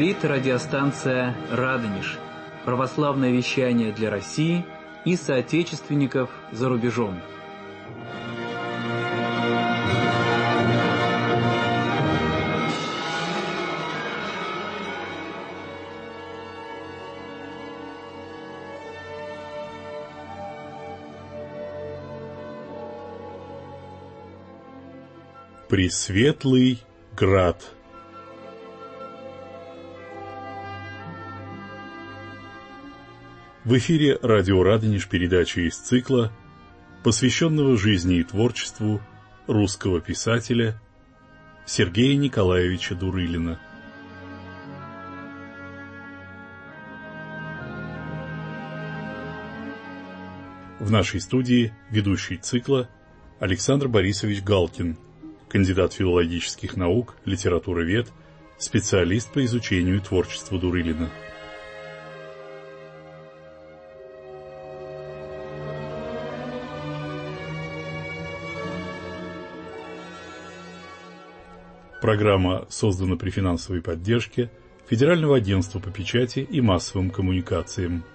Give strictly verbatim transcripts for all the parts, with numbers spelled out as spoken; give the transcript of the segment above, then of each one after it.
Говорит радиостанция «Радонеж». Православное вещание для России и соотечественников за рубежом. Пресветлый Град. В эфире радио «Радонеж» передача из цикла, посвященного жизни и творчеству русского писателя Сергея Николаевича Дурылина. В нашей студии ведущий цикла Александр Борисович Галкин, кандидат филологических наук, литературовед, специалист по изучению творчества Дурылина. Программа создана при финансовой поддержке Федерального агентства по печати и массовым коммуникациям.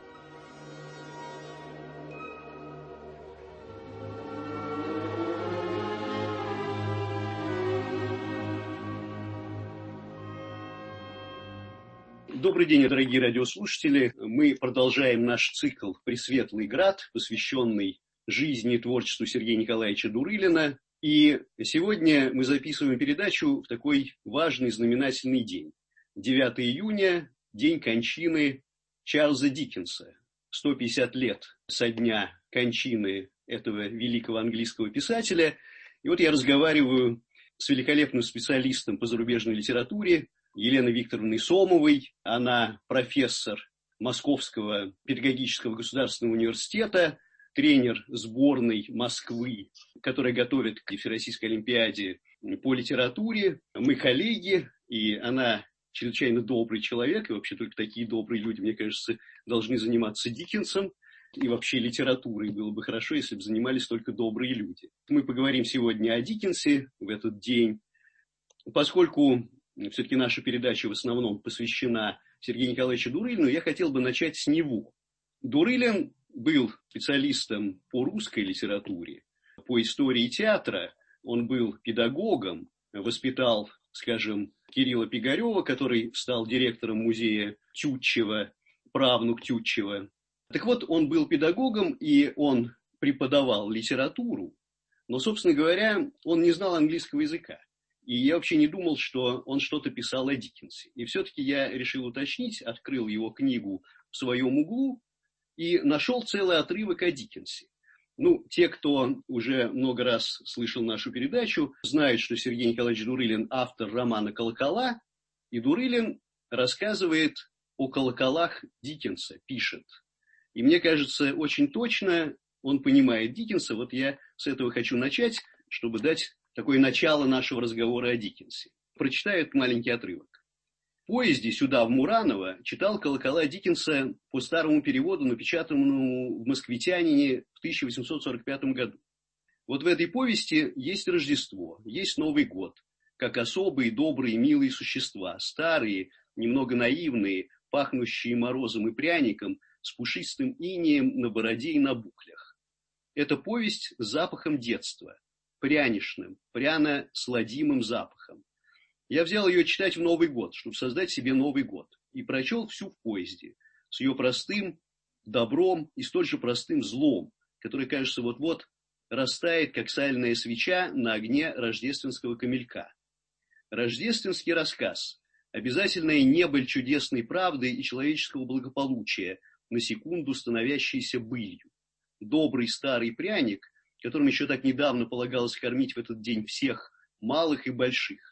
Добрый день, дорогие радиослушатели. Мы продолжаем наш цикл «Пресветлый Град», посвященный жизни и творчеству Сергея Николаевича Дурылина. И сегодня мы записываем передачу в такой важный, знаменательный день. девятого июня, день кончины Чарльза Диккенса. сто пятьдесят лет со дня кончины этого великого английского писателя. И вот я разговариваю с великолепным специалистом по зарубежной литературе Еленой Викторовной Сомовой. Она профессор Московского педагогического государственного университета, тренер сборной Москвы, которая готовит к Всероссийской олимпиаде по литературе. Мы коллеги, и она чрезвычайно добрый человек, и вообще только такие добрые люди, мне кажется, должны заниматься Диккенсом, и вообще литературой. Было бы хорошо, если бы занимались только добрые люди. Мы поговорим сегодня о Диккенсе в этот день, поскольку все-таки наша передача в основном посвящена Сергею Николаевичу Дурылину, я хотел бы начать с него. Дурылин был специалистом по русской литературе, по истории театра. Он был педагогом, воспитал, скажем, Кирилла Пигарева, который стал директором музея Тютчева, правнук Тютчева. Так вот, он был педагогом, и он преподавал литературу, но, собственно говоря, он не знал английского языка. И я вообще не думал, что он что-то писал о Диккенсе. И все-таки я решил уточнить, открыл его книгу в своем углу, и нашел целый отрывок о Диккенсе. Ну, те, кто уже много раз слышал нашу передачу, знают, что Сергей Николаевич Дурылин автор романа «Колокола», и Дурылин рассказывает о колоколах Диккенса, пишет. И мне кажется, очень точно он понимает Диккенса. Вот я с этого хочу начать, чтобы дать такое начало нашего разговора о Диккенсе. Прочитаю этот маленький отрывок. В поезде сюда, в Мураново, читал колокола Диккенса по старому переводу, напечатанному в «Москвитянине» в тысяча восемьсот сорок пятом году. Вот в этой повести есть Рождество, есть Новый год, как особые, добрые, милые существа, старые, немного наивные, пахнущие морозом и пряником, с пушистым инеем на бороде и на буклях. Это повесть с запахом детства, пряничным, пряно-сладимым запахом. Я взял ее читать в Новый год, чтобы создать себе Новый год, и прочел всю в поезде, с ее простым добром и столь же простым злом, который, кажется, вот-вот растает, как сальная свеча на огне рождественского камелька. Рождественский рассказ, обязательная небыль чудесной правды и человеческого благополучия, на секунду становящейся былью. Добрый старый пряник, которым еще так недавно полагалось кормить в этот день всех, малых и больших.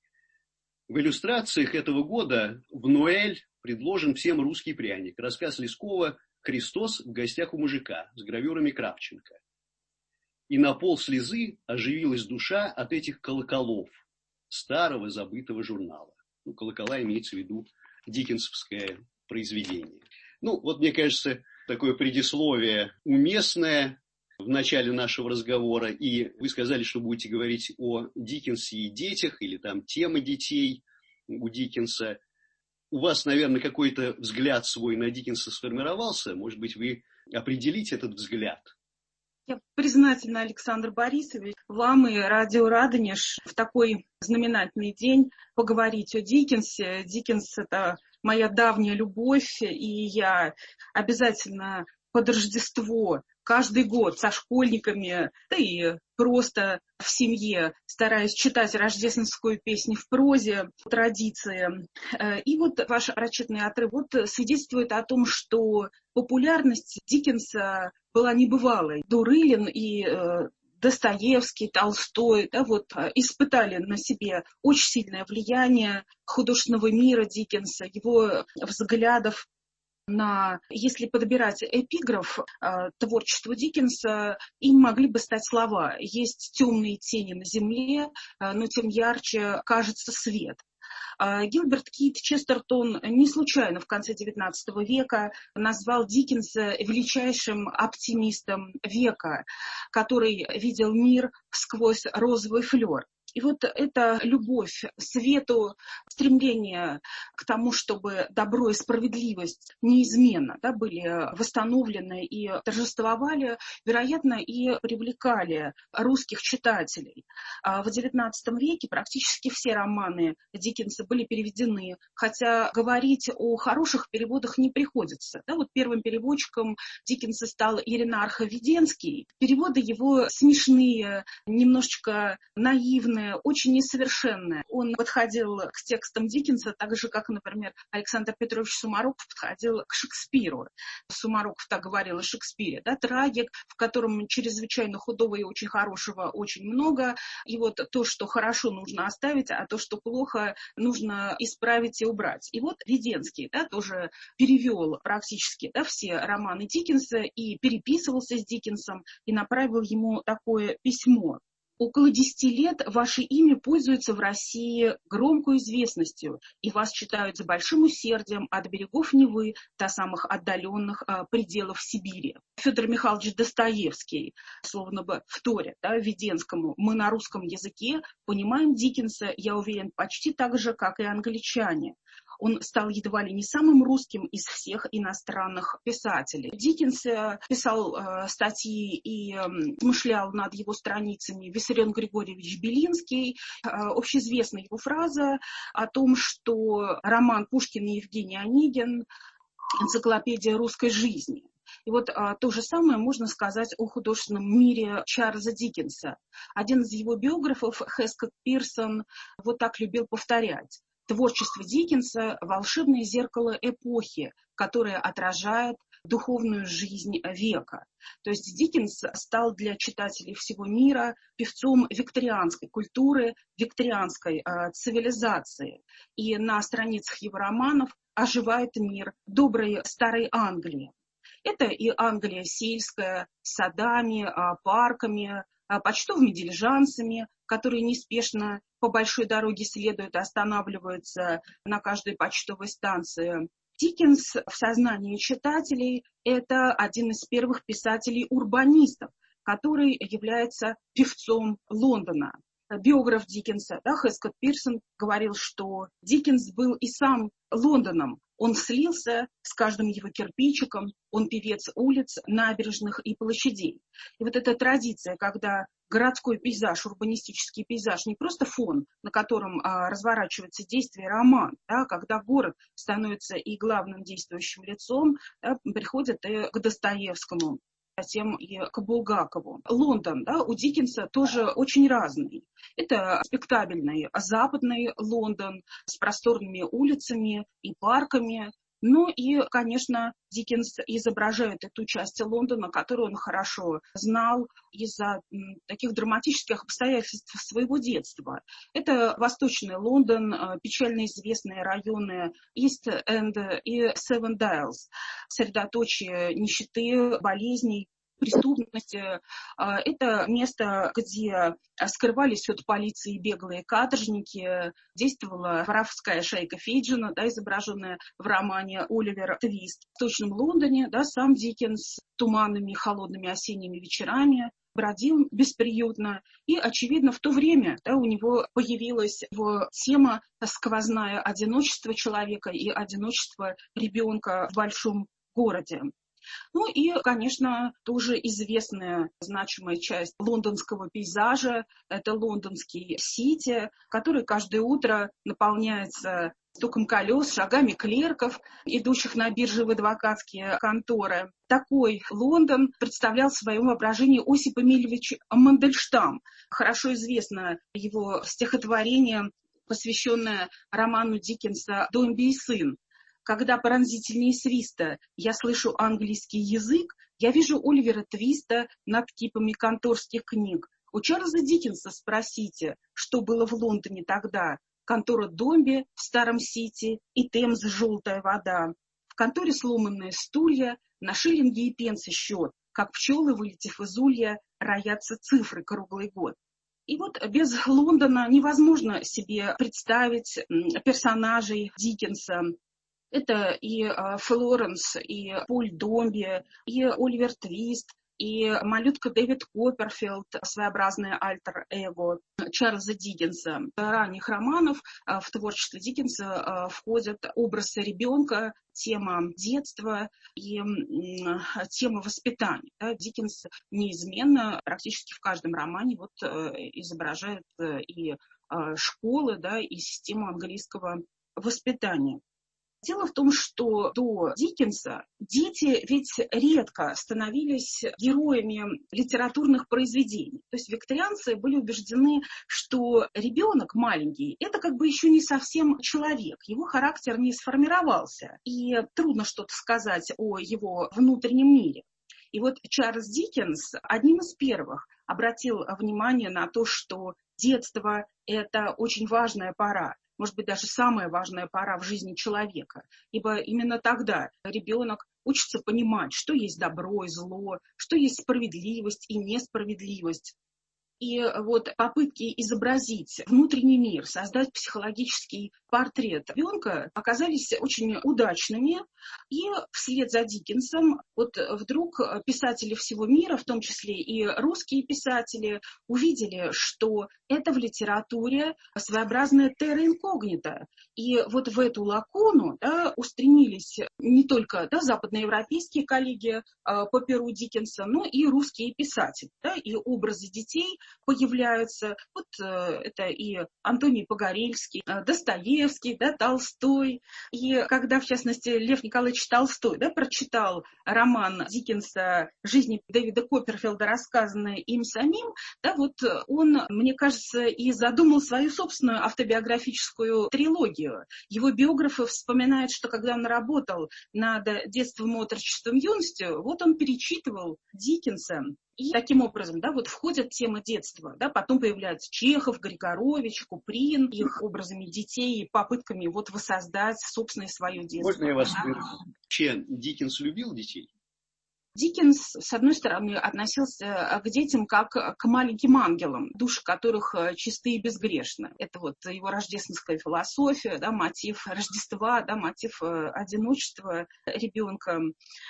В иллюстрациях этого года в Ноэль предложен всем русский пряник. Рассказ Лескова «Христос в гостях у мужика» с гравюрами Кравченко. И на пол слезы оживилась душа от этих колоколов старого забытого журнала. Ну, колокола имеется в виду диккенсовское произведение. Ну, вот мне кажется, такое предисловие уместное в начале нашего разговора, и вы сказали, что будете говорить о Диккенсе и детях, или там темы детей у Диккенса. у вас, наверное, какой-то взгляд свой на Диккенса сформировался. Может быть, вы определите этот взгляд? Я признательна, Александр Борисович, вам и радио «Радонеж» в такой знаменательный день поговорить о Диккенсе. Диккенс — это моя давняя любовь, и я обязательно под Рождество каждый год со школьниками, да и просто в семье стараюсь читать рождественскую песню в прозе, традиции. И вот ваш прочитанный отрыв вот свидетельствует о том, что популярность Диккенса была небывалой. Дурылин и э, Достоевский, Толстой, да, вот, испытали на себе очень сильное влияние художественного мира Диккенса, его взглядов на, если подбирать эпиграф э, творчеству Диккенса, им могли бы стать слова: «Есть темные тени на земле, э, но тем ярче кажется свет». Гилберт Кит Честертон не случайно в конце девятнадцатого века назвал Диккенса величайшим оптимистом века, который видел мир сквозь розовый флер. И вот эта любовь к свету, стремление к тому, чтобы добро и справедливость неизменно, да, были восстановлены и торжествовали, вероятно, и привлекали русских читателей. В девятнадцатом веке практически все романы Диккенса были переведены, хотя говорить о хороших переводах не приходится. Да, вот первым переводчиком Диккенса стал Иринарх Веденский. Переводы его смешные, немножечко наивные, очень несовершенное. Он подходил к текстам Диккенса так же, как, например, Александр Петрович Сумароков подходил к Шекспиру. Сумароков так говорил о Шекспире. Да, трагик, в котором чрезвычайно худого и очень хорошего очень много. И вот то, что хорошо, нужно оставить, а то, что плохо, нужно исправить и убрать. И вот Веденский, да, тоже перевел практически, да, все романы Диккенса и переписывался с Диккенсом и направил ему такое письмо. Около десяти лет ваше имя пользуется в России громкой известностью, и вас читают с большим усердием от берегов Невы до самых отдаленных а, пределов Сибири. Федор Михайлович Достоевский, словно бы вторя, да, Веденскому, мы на русском языке понимаем Диккенса, я уверен, почти так же, как и англичане. Он стал едва ли не самым русским из всех иностранных писателей. Диккенс писал э, статьи и э, смышлял над его страницами Виссарион Григорьевич Белинский. Э, общеизвестна его фраза о том, что роман Пушкина и Евгений Онегин — энциклопедия русской жизни. И вот а, то же самое можно сказать о художественном мире Чарльза Диккенса. Один из его биографов, Хескот Пирсон, вот так любил повторять: творчество Диккенса – волшебное зеркало эпохи, которое отражает духовную жизнь века. То есть Диккенс стал для читателей всего мира певцом викторианской культуры, викторианской э, цивилизации. И на страницах его романов оживает мир доброй старой Англии. Это и Англия сельская, с садами, э, парками, э, почтовыми дилижансами, которые неспешно по большой дороге следуют, останавливаются на каждой почтовой станции. Диккенс в сознании читателей – это один из первых писателей-урбанистов, который является певцом Лондона. Биограф Диккенса, да, Хескот Пирсон, говорил, что Диккенс был и сам Лондоном. Он слился с каждым его кирпичиком, он певец улиц, набережных и площадей. И вот эта традиция, когда городской пейзаж, урбанистический пейзаж, не просто фон, на котором а, разворачивается действие, роман, да, когда город становится и главным действующим лицом, да, приходит и к Достоевскому, затем и к Булгакову. Лондон, да, у Диккенса тоже очень разный. Это респектабельный западный Лондон с просторными улицами и парками. Ну и, конечно, Диккенс изображает эту часть Лондона, которую он хорошо знал из-за таких драматических обстоятельств своего детства. Это Восточный Лондон, печально известные районы Ист-Энд и Севен-Дайлз, средоточие нищеты, болезней, преступности. Это место, где скрывались от полиции беглые каторжники, действовала воровская шайка Фейджина, да, изображенная в романе «Оливер Твист». В Восточном Лондоне, да, сам Диккенс туманными холодными осенними вечерами бродил бесприютно. И, очевидно, в то время да, у него появилась его тема сквозная одиночество человека и одиночество ребенка в большом городе. Ну и, конечно, тоже известная значимая часть лондонского пейзажа – это лондонский Сити, который каждое утро наполняется стуком колес, шагами клерков, идущих на бирже в адвокатские конторы. Такой Лондон представлял в своем воображении Осип Эмильевич Мандельштам. Хорошо известно его стихотворение, посвященное роману Диккенса «Домби и сын». Когда пронзительнее свиста я слышу английский язык, я вижу Оливера Твиста над кипами конторских книг. У Чарльза Диккенса спросите, что было в Лондоне тогда. Контора Домби в Старом Сити и Темз желтая вода. В конторе сломанные стулья, на шиллинги и пенсы счет, как пчелы, вылетев из улья, роятся цифры круглый год. И вот без Лондона невозможно себе представить персонажей Диккенса. Это и Флоренс, и Поль Домби, и Оливер Твист, и малютка Дэвид Копперфилд, своеобразное альтер-эго Чарльза Диккенса. В ранних романов в творчество Диккенса входят образ ребенка, тема детства и тема воспитания. Диккенс неизменно практически в каждом романе вот изображает и школы, да, и систему английского воспитания. Дело в том, что до Диккенса дети ведь редко становились героями литературных произведений. То есть викторианцы были убеждены, что ребенок маленький – это как бы еще не совсем человек, его характер не сформировался, и трудно что-то сказать о его внутреннем мире. И вот Чарльз Диккенс одним из первых обратил внимание на то, что детство – это очень важная пора. Может быть, даже самая важная пора в жизни человека. Ибо именно тогда ребенок учится понимать, что есть добро и зло, что есть справедливость и несправедливость. И вот попытки изобразить внутренний мир, создать психологический портрет ребенка оказались очень удачными. И вслед за Диккенсом вот вдруг писатели всего мира, в том числе и русские писатели, увидели, что это в литературе своеобразная терра инкогнита. И вот в эту лакуну да, устремились не только да, западноевропейские коллеги э, по перу Диккенса, но и русские писатели. Да, и образы детей появляются. Вот э, это и Антоний Погорельский, э, Достоевский, да, Толстой. И когда, в частности, Лев Николаевич Толстой да, прочитал роман Диккенса «Жизнь Дэвида Копперфилда», рассказанный им самим, да, вот он, мне кажется, и задумал свою собственную автобиографическую трилогию. Его биографы вспоминают, что когда он работал над детством, отрочеством, юностью, вот он перечитывал Диккенса. И таким образом, да, вот входят темы детства, да, потом появляются Чехов, Григорович, Куприн, их образами детей и попытками вот воссоздать собственное свое детство. Можно я вас спрошу? Вообще, Диккенс любил детей? Диккенс, с одной стороны, относился к детям как к маленьким ангелам, души которых чисты и безгрешны. Это вот его рождественская философия, да, мотив Рождества, да, мотив одиночества ребенка.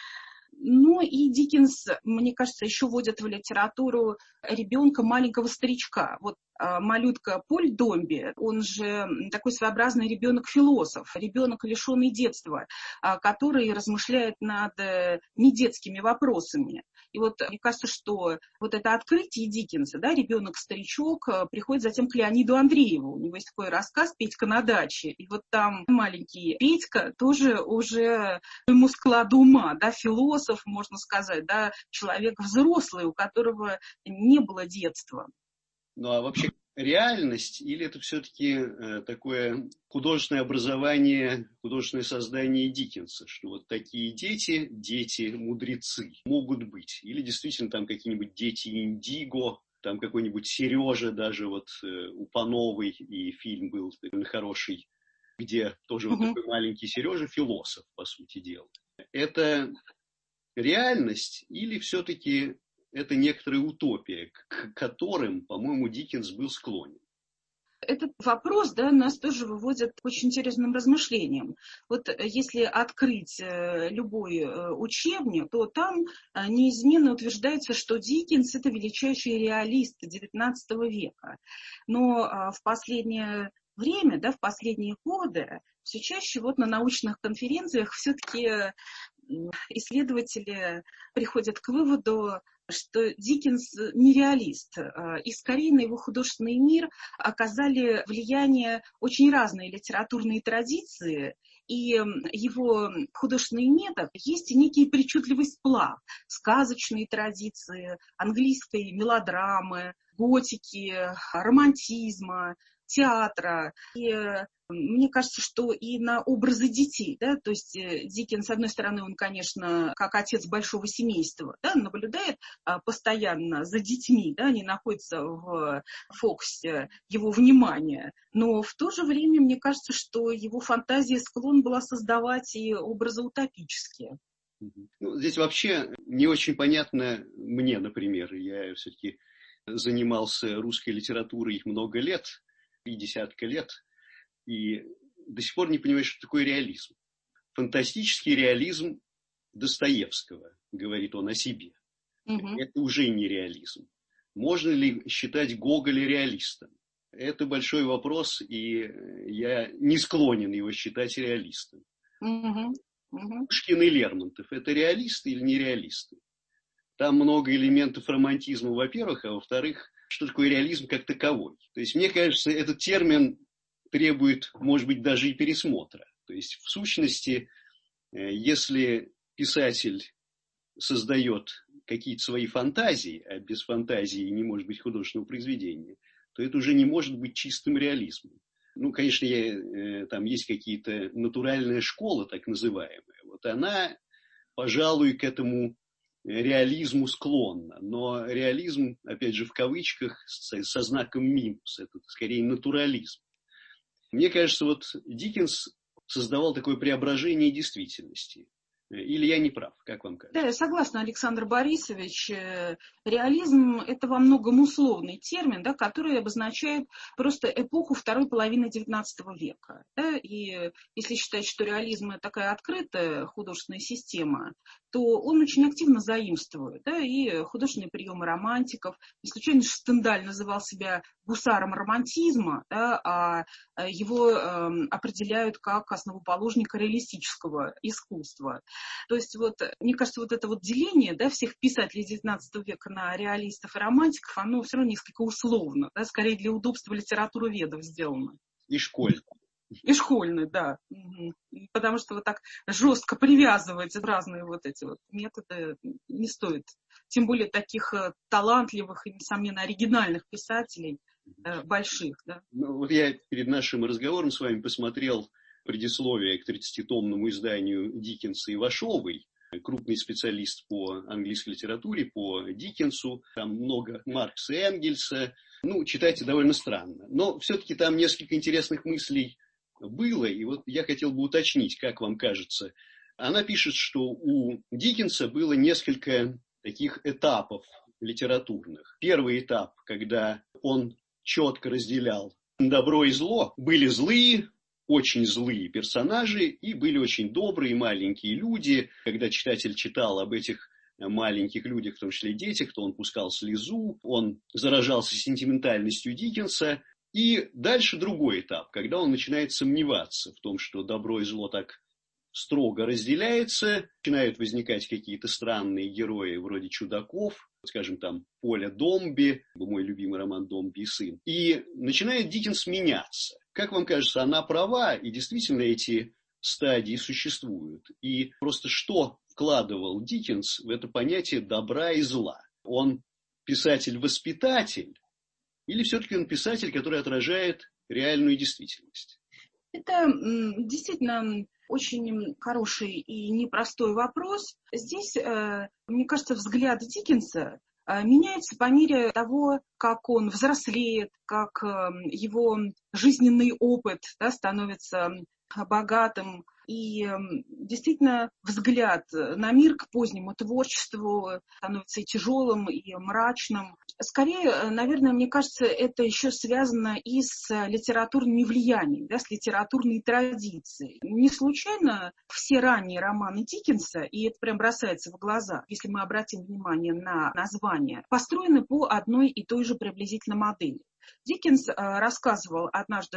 Ну и Диккенс, мне кажется, еще вводит в литературу ребенка маленького старичка. Вот малютка Поль Домби, он же такой своеобразный ребенок-философ, ребенок, лишенный детства, который размышляет над недетскими вопросами. И вот мне кажется, что вот это открытие Диккенса, да, ребенок-старичок, приходит затем к Леониду Андрееву. У него есть такой рассказ «Петька на даче». И вот там маленький Петька тоже уже ему склад ума, да, философ, можно сказать, да, человек взрослый, у которого не было детства. Ну а вообще реальность или это все-таки э, такое художественное образование, художественное создание Диккенса, что вот такие дети, дети-мудрецы могут быть? Или действительно там какие-нибудь дети Индиго, там какой-нибудь Сережа даже вот э, у Пановой, и фильм был такой хороший, где тоже вот такой маленький Сережа, философ, по сути дела. Это реальность или все-таки это некоторая утопия, к которым, по-моему, Диккенс был склонен? Этот вопрос, да, нас тоже выводит к очень интересным размышлениям. Вот если открыть любой учебник, то там неизменно утверждается, что Диккенс — это величайший реалист девятнадцатого века. Но в последнее время, да, в последние годы все чаще вот на научных конференциях все-таки исследователи приходят к выводу, что Диккенс не реалист, и скорее на его художественный мир оказали влияние очень разные литературные традиции, и его художественный метод есть и некий причудливый сплав сказочной традиции, английской мелодрамы, готики, романтизма, театра. И мне кажется, что и на образы детей, да, то есть Диккенс, с одной стороны, он, конечно, как отец большого семейства, да, наблюдает а, постоянно за детьми, да, они находятся в фокусе его внимания, но в то же время, мне кажется, что его фантазия склонна была создавать и образы утопические. Ну, здесь вообще не очень понятно мне, например, я все-таки занимался русской литературой много лет, и десятка лет, и до сих пор не понимаю, что такое реализм. Фантастический реализм Достоевского, говорит он о себе. Угу. Это уже не реализм. Можно ли считать Гоголя реалистом? Это большой вопрос, и я не склонен его считать реалистом. Угу. Угу. Пушкин и Лермонтов – это реалисты или нереалисты? Там много элементов романтизма, во-первых, а во-вторых, что такое реализм как таковой. То есть, мне кажется, этот термин требует, может быть, даже и пересмотра. То есть, в сущности, если писатель создает какие-то свои фантазии, а без фантазии не может быть художественного произведения, то это уже не может быть чистым реализмом. Ну, конечно, я, там есть какие-то натуральная школа, так называемая. Вот она, пожалуй, к этому реализму склонна. Но реализм, опять же, в кавычках, со, со знаком минус. Это скорее натурализм. Мне кажется, вот Диккенс создавал такое преображение действительности. Или я не прав? Как вам кажется? Да, я согласна, Александр Борисович. Реализм – это во многом условный термин, да, который обозначает просто эпоху второй половины девятнадцатого века. Да, и если считать, что реализм – это такая открытая художественная система, то он очень активно заимствует, да, и художественные приемы романтиков. Не случайно Стендаль называл себя гусаром романтизма, да, а его э, определяют как основоположника реалистического искусства. То есть, вот, мне кажется, вот это вот деление, да, всех писателей девятнадцатого века на реалистов и романтиков, оно все равно несколько условно, да, скорее для удобства литературоведов сделано. И школьно. И школьный, да. Угу. Потому что вот так жестко привязывать разные вот эти вот методы не стоит. Тем более таких талантливых и, несомненно, оригинальных писателей, э, больших. Да. Ну, вот я перед нашим разговором с вами посмотрел предисловие к тридцатитомному изданию Диккенса Ивашовой, крупный специалист по английской литературе, по Диккенсу. Там много Маркса и Энгельса. Ну, читайте довольно странно. Но все-таки там несколько интересных мыслей было, и вот я хотел бы уточнить, как вам кажется. Она пишет, что у Диккенса было несколько таких этапов литературных. Первый этап, когда он четко разделял добро и зло. Были злые, очень злые персонажи, и были очень добрые маленькие люди. Когда читатель читал об этих маленьких людях, в том числе детях, то он пускал слезу, он заражался сентиментальностью Диккенса. И дальше другой этап, когда он начинает сомневаться в том, что добро и зло так строго разделяется, начинают возникать какие-то странные герои вроде чудаков, скажем, там Поля Домби, мой любимый роман «Домби и сын», и начинает Диккенс меняться. Как вам кажется, она права, и действительно эти стадии существуют? И просто что вкладывал Диккенс в это понятие добра и зла? Он писатель-воспитатель, или все-таки он писатель, который отражает реальную действительность? Это действительно очень хороший и непростой вопрос. Здесь, мне кажется, взгляд Диккенса меняется по мере того, как он взрослеет, как его жизненный опыт, да, становится богатым. И действительно взгляд на мир к позднему творчеству становится и тяжелым, и мрачным. Скорее, наверное, мне кажется, это еще связано и с литературными влияниями, да, с литературной традицией. Не случайно все ранние романы Диккенса, и это прям бросается в глаза, если мы обратим внимание на название, построены по одной и той же приблизительно модели. Диккенс рассказывал однажды,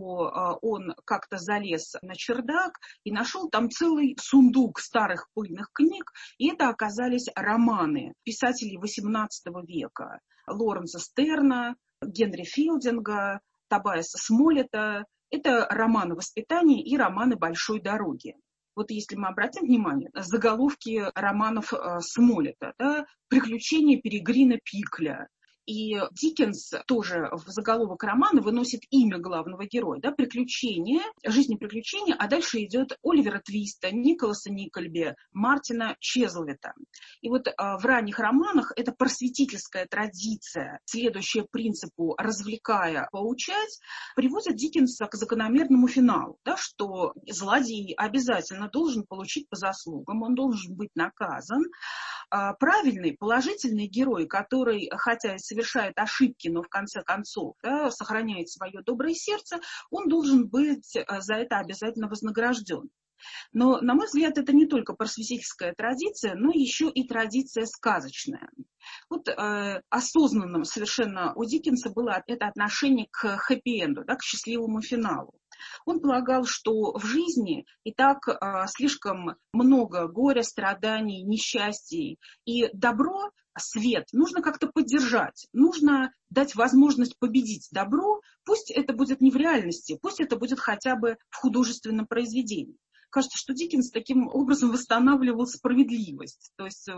что он как-то залез на чердак и нашел там целый сундук старых пыльных книг, и это оказались романы писателей восемнадцатого века. Лоренса Стерна, Генри Филдинга, Тобиаса Смоллета. Это романы воспитания и романы большой дороги. Вот если мы обратим внимание, заголовки романов Смоллета, да, «Приключения Перегрина Пикля». И Диккенс тоже в заголовок романа выносит имя главного героя, да, приключения, жизнь и приключения, а дальше идет Оливера Твиста, Николаса Никльби, Мартина Чезлвита. И вот а, в ранних романах эта просветительская традиция, следующая принципу «развлекая, поучать», приводит Диккенса к закономерному финалу, да, что злодей обязательно должен получить по заслугам, он должен быть наказан. А, правильный, положительный герой, который, хотя и совершает ошибки, но в конце концов, да, сохраняет свое доброе сердце, он должен быть за это обязательно вознагражден. Но, на мой взгляд, это не только просветительская традиция, но еще и традиция сказочная. Вот э, осознанным совершенно у Диккенса было это отношение к хэппи-энду, да, к счастливому финалу. Он полагал, что в жизни и так э, слишком много горя, страданий, несчастий, и добро, свет нужно как-то поддержать, нужно дать возможность победить добро, пусть это будет не в реальности, пусть это будет хотя бы в художественном произведении. Кажется, что Диккенс таким образом восстанавливал справедливость. То есть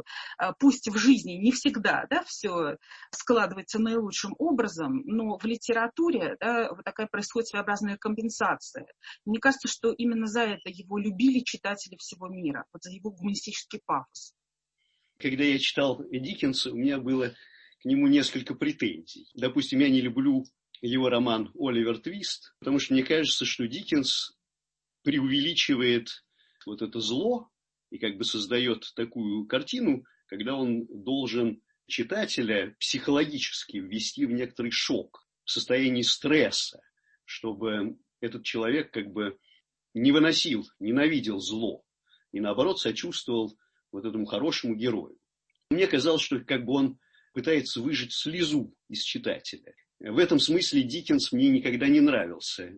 пусть в жизни не всегда, да, все складывается наилучшим образом, но в литературе, да, вот такая происходит своеобразная компенсация. Мне кажется, что именно за это его любили читатели всего мира, вот за его гуманистический пафос. Когда я читал Диккенса, у меня было к нему несколько претензий. Допустим, я не люблю его роман «Оливер Твист», потому что мне кажется, что Диккенс преувеличивает вот это зло и как бы создает такую картину, когда он должен читателя психологически ввести в некоторый шок, в состоянии стресса, чтобы этот человек как бы не выносил, ненавидел зло и наоборот сочувствовал вот этому хорошему герою. Мне казалось, что как бы он пытается выжать слезу из читателя. В этом смысле Диккенс мне никогда не нравился.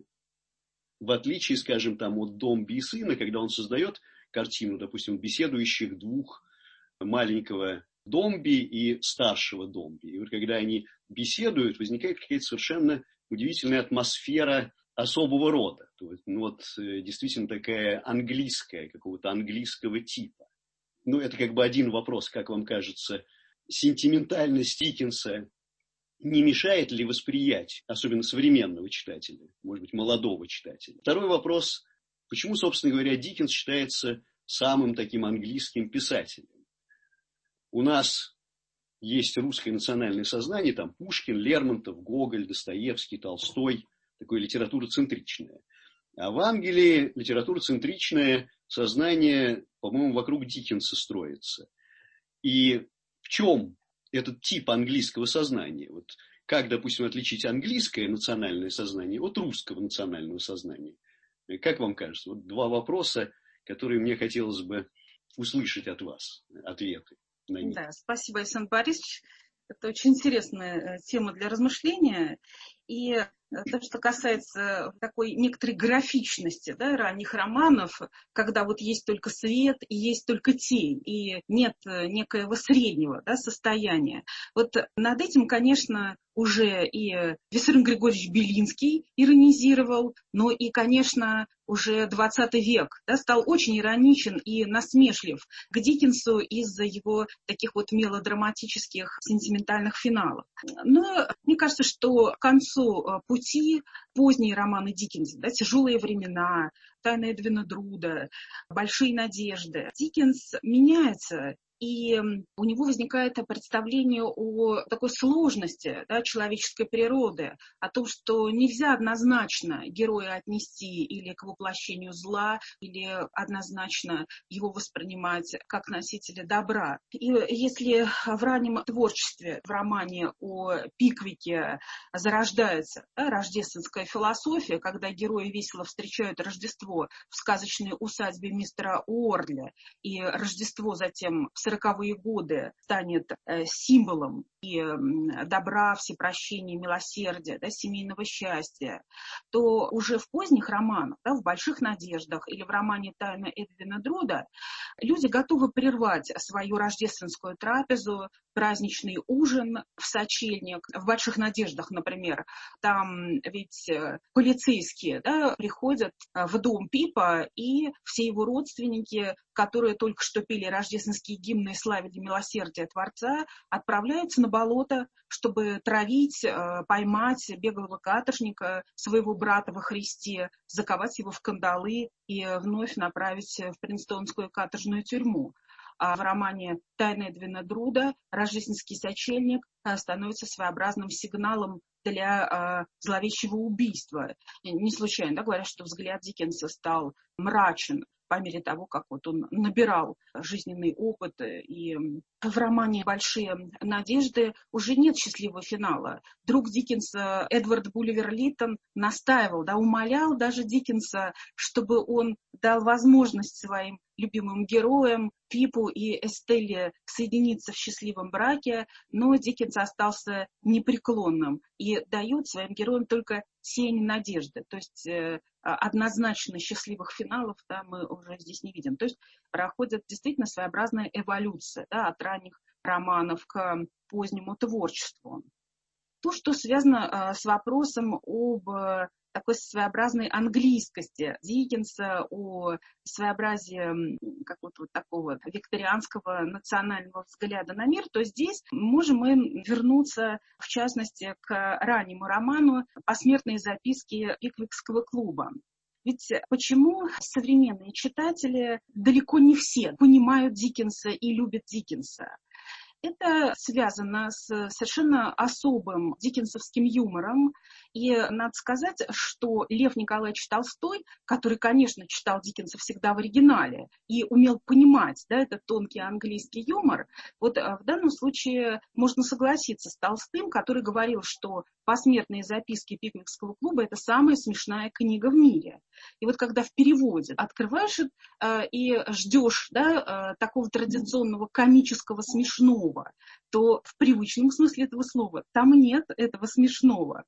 В отличие, скажем, там, от «Домби и сына», когда он создает картину, допустим, беседующих двух, маленького Домби и старшего Домби. И вот когда они беседуют, возникает какая-то совершенно удивительная атмосфера особого рода. То есть, ну, вот, действительно такая английская, какого-то английского типа. Ну, это как бы один вопрос, как вам кажется, сентиментальность Диккенса не мешает ли восприять, особенно современного читателя, может быть, молодого читателя? Второй вопрос, почему, собственно говоря, Диккенс считается самым таким английским писателем? У нас есть русское национальное сознание, там Пушкин, Лермонтов, Гоголь, Достоевский, Толстой, такое литературоцентричное. А в Англии литературоцентричное сознание, по-моему, вокруг Диккенса строится. И в чем этот тип английского сознания? Вот как, допустим, отличить английское национальное сознание от русского национального сознания? Как вам кажется? Вот два вопроса, которые мне хотелось бы услышать от вас, ответы на них. Да, спасибо, Александр Борисович. Это очень интересная тема для размышления. И то, что касается такой некоторой графичности, да, ранних романов, когда вот есть только свет и есть только тень, и нет некоего среднего, да, состояния. Вот над этим, конечно, уже и Виссарион Григорьевич Белинский иронизировал, но и, конечно, уже двадцатый век, да, стал очень ироничен и насмешлив к Диккенсу из-за его таких вот мелодраматических, сентиментальных финалов. Но мне кажется, что к концу пути поздние романы Диккенса, да, «Тяжелые времена», «Тайна Эдвина Друда», «Большие надежды», Диккенс меняется И у него возникает представление о такой сложности, да, человеческой природы, о том, что нельзя однозначно героя отнести или к воплощению зла, или однозначно его воспринимать как носителя добра. И если в раннем творчестве, в романе о Пиквике зарождается, да, рождественская философия, когда герои весело встречают Рождество в сказочной усадьбе мистера Уорли, и Рождество затем в сороковые годы станет символом и добра, всепрощения, милосердия, да, семейного счастья, то уже в поздних романах, да, в «Больших надеждах» или в романе «Тайна Эдвина Друда» люди готовы прервать свою рождественскую трапезу, праздничный ужин в сочельник. В «Больших надеждах», например, там ведь полицейские, да, приходят в дом Пипа, и все его родственники, которые только что пели рождественские гимны и славили милосердие Творца, отправляются на болото, чтобы травить, поймать беглого каторжника, своего брата во Христе, заковать его в кандалы и вновь направить в Принстонскую каторжную тюрьму. А в романе «Тайна Эдвина Друда» рождественский сочельник становится своеобразным сигналом для зловещего убийства. Не случайно, да, говорят, что взгляд Диккенса стал мрачен по мере того, как вот он набирал жизненный опыт. И в романе «Большие надежды» уже нет счастливого финала. Друг Диккенса Эдвард Буливер-Литтон настаивал, да, умолял даже Диккенса, чтобы он дал возможность своим любимым героям Пипу и Эстелле соединиться в счастливом браке, но Диккенс остался непреклонным и дает своим героям только тень надежды. То есть э, однозначно счастливых финалов, да, мы уже здесь не видим. То есть проходит действительно своеобразная эволюция, да, от ранних романов к позднему творчеству. То, что связано э, с вопросом об э, такой своеобразной английскости Диккенса, о своеобразии какого-то вот такого викторианского национального взгляда на мир, то здесь можем мы вернуться, в частности, к раннему роману «Посмертные записки Пиквикского клуба». Ведь почему современные читатели далеко не все понимают Диккенса и любят Диккенса? Это связано с совершенно особым диккенсовским юмором. И надо сказать, что Лев Николаевич Толстой, который, конечно, читал Диккенса всегда в оригинале и умел понимать, да, этот тонкий английский юмор, вот в данном случае можно согласиться с Толстым, который говорил, что «Посмертные записки Пиквикского клуба» — это самая смешная книга в мире. И вот когда в переводе открываешь э, и ждешь, да, э, такого традиционного комического смешного, то в привычном смысле этого слова там нет этого смешного.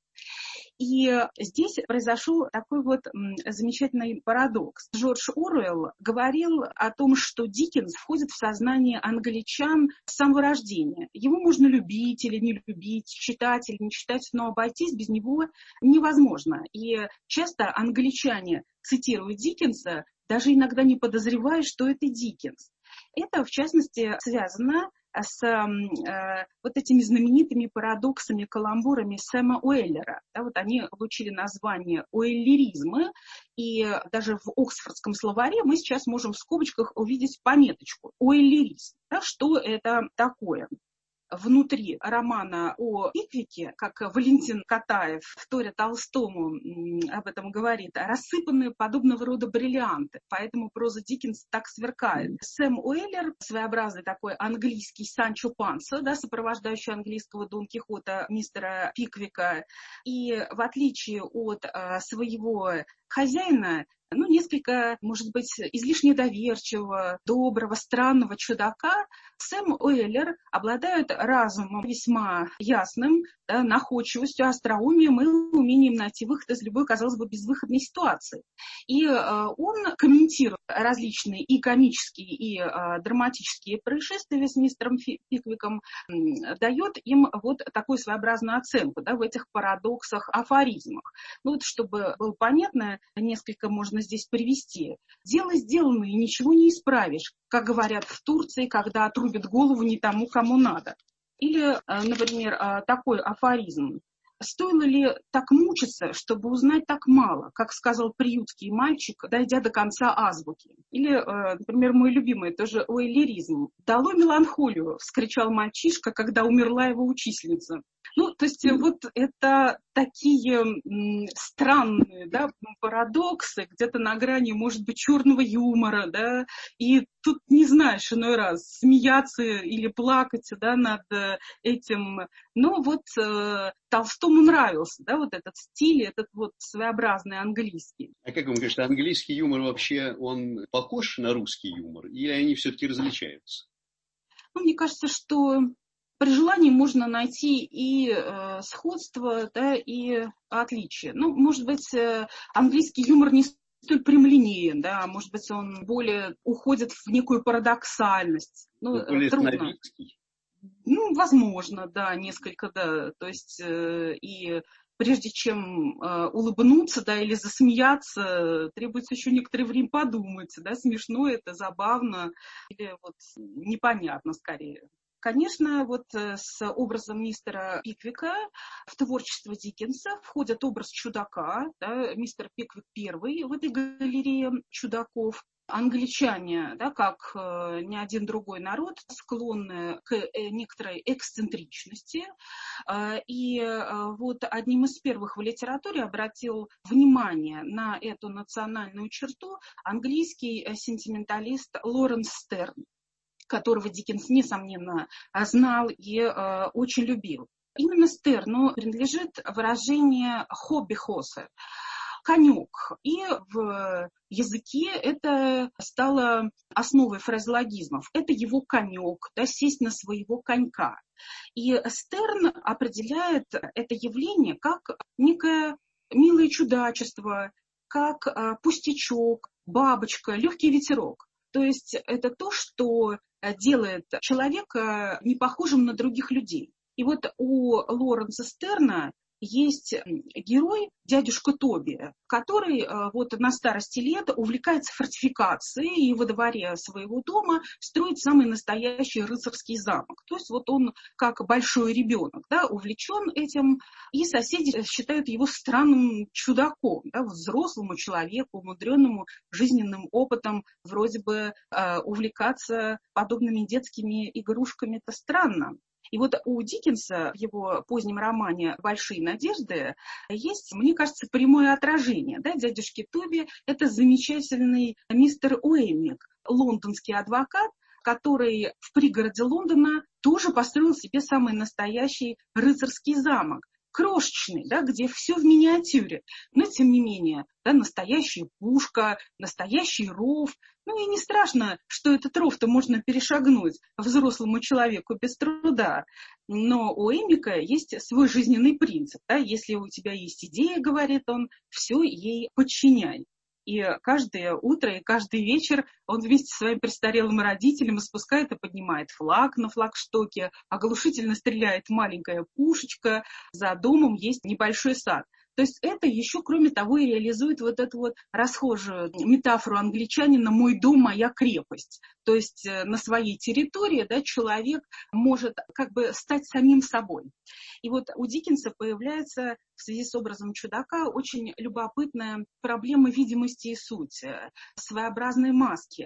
И здесь произошел такой вот замечательный парадокс. Джордж Оруэлл говорил о том, что Диккенс входит в сознание англичан с самого рождения. Его можно любить или не любить, читать или не читать, но обойтись без него невозможно. И часто англичане цитируют Диккенса, даже иногда не подозревая, что это Диккенс. Это, в частности, связано с э, вот этими знаменитыми парадоксами, каламбурами Сэма Уэллера. Да, вот они получили название уэллеризмы, и даже в Оксфордском словаре мы сейчас можем в скобочках увидеть пометочку «уэллеризм». Да, что это такое? Внутри романа о Пиквике, как Валентин Катаев в Торе Толстому об этом говорит, рассыпаны подобного рода бриллианты, поэтому проза Диккенса так сверкает. Сэм Уэллер, своеобразный такой английский Санчо Панса, да, сопровождающий английского Дон Кихота мистера Пиквика, и в отличие от а, своего хозяина, ну, несколько, может быть, излишне доверчивого, доброго, странного чудака, Сэм Уэллер обладает разумом весьма ясным, да, находчивостью, остроумием и умением найти выход из любой, казалось бы, безвыходной ситуации. И э, он комментирует различные и комические, и э, драматические происшествия с мистером Пиквиком, э, дает им вот такую своеобразную оценку, да, в этих парадоксах, афоризмах. Ну, вот, чтобы было понятно, несколько можно здесь привести. Дело сделано, и ничего не исправишь, как говорят в Турции, когда отрубят голову не тому, кому надо. Или, например, такой афоризм. стоило ли так мучиться, чтобы узнать так мало, как сказал приютский мальчик, дойдя до конца азбуки? Или, например, мой любимый, тоже уэллеризм. «Дало меланхолию», — вскричал мальчишка, когда умерла его учительница. Ну, то есть вот это такие м, странные, да, парадоксы, где-то на грани, может быть, черного юмора, да, и тут не знаешь иной раз, смеяться или плакать, да, над этим. Но вот э, Толстому нравился, да, вот этот стиль, этот вот своеобразный английский. А как вам кажется, английский юмор вообще, он похож на русский юмор, или они все-таки различаются? Ну, мне кажется, что при желании можно найти и э, сходство, да, и отличия. Ну, может быть, э, английский юмор не столь прямолинеен, да, может быть, он более уходит в некую парадоксальность. Ну, более трудно. снобистский. Ну, возможно, да, несколько, да. То есть э, и прежде чем э, улыбнуться, да, или засмеяться, требуется еще некоторое время подумать, да, смешно это, забавно или вот непонятно скорее. Конечно, вот с образом мистера Пиквика в творчество Диккенса входит образ чудака, да, мистер Пиквик первый в этой галерее чудаков. Англичане, да, как э, ни один другой народ, склонны к э, некоторой эксцентричности. Э, и э, вот одним из первых в литературе обратил внимание на эту национальную черту английский э, сентименталист Лоренс Стерн, которого Диккенс, несомненно, знал и э, очень любил. Именно Стерну принадлежит выражение «хобби-хосе», конек. И в языке это стало основой фразеологизмов. Это его конек, да, сесть на своего конька. И Стерн определяет это явление как некое милое чудачество, как а, пустячок, бабочка, легкий ветерок. То есть это то, что делает человека не похожим на других людей. И вот у Лоренса Стерна есть герой, дядюшка Тоби, который вот на старости лет увлекается фортификацией и во дворе своего дома строит самый настоящий рыцарский замок. То есть вот он как большой ребенок, да, увлечен этим, и соседи считают его странным чудаком, да, взрослому человеку, умудренному жизненным опытом, вроде бы э, увлекаться подобными детскими игрушками, это странно. И вот у Диккенса в его позднем романе «Большие надежды» есть, мне кажется, прямое отражение. Да? Дядюшки Тоби – это замечательный мистер Уэммик, лондонский адвокат, который в пригороде Лондона тоже построил себе самый настоящий рыцарский замок. Крошечный, да, где все в миниатюре, но тем не менее, да, настоящая пушка, настоящий ров. Ну и не страшно, что этот ров-то можно перешагнуть взрослому человеку без труда. Но у Эмика есть свой жизненный принцип. Да, если у тебя есть идея, говорит он, все ей подчиняй. И каждое утро и каждый вечер он вместе со своим престарелым родителем спускает и поднимает флаг на флагштоке, оглушительно стреляет маленькая пушечка, за домом есть небольшой сад. То есть это еще, кроме того, и реализует вот эту вот расхожую метафору англичанина «мой дом, моя крепость». То есть на своей территории, да, человек может как бы стать самим собой. И вот у Диккенса появляется в связи с образом чудака очень любопытная проблема видимости и сути, своеобразной маски.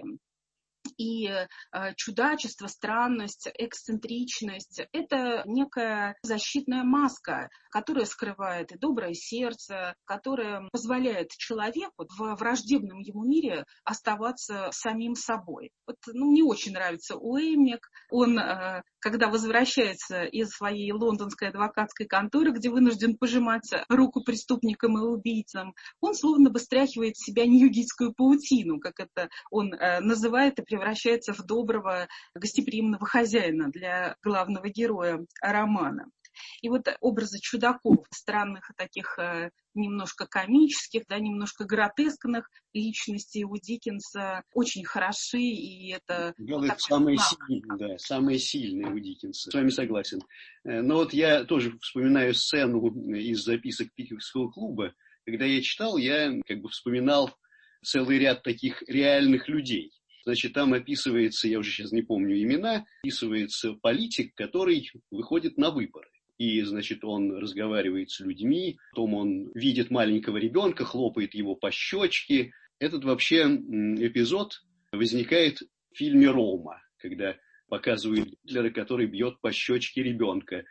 И э, чудачество, странность, эксцентричность – это некая защитная маска, которая скрывает и доброе сердце, которая позволяет человеку в враждебном ему мире оставаться самим собой. Вот, ну, мне очень нравится Уэммик. Он, э, когда возвращается из своей лондонской адвокатской конторы, где вынужден пожимать руку преступникам и убийцам, он словно бы стряхивает с себя ньюгитскую паутину, как это он э, называет, и превращается в доброго, гостеприимного хозяина для главного героя романа. И вот образы чудаков, странных таких э, немножко комических, да, немножко гротескных личностей у Диккенса очень хороши, и это... Главное, это самые сильные, да, самые сильные у Диккенса. С вами согласен. Но вот я тоже вспоминаю сцену из записок Пиквикского клуба. Когда я читал, я как бы вспоминал целый ряд таких реальных людей. Значит, там описывается, я уже сейчас не помню имена, описывается политик, который выходит на выборы. и, значит, он разговаривает с людьми, потом он видит маленького ребенка, хлопает его по щечке. Этот вообще эпизод возникает в фильме «Рома», когда показывают Гитлера, который бьет по щечке ребенка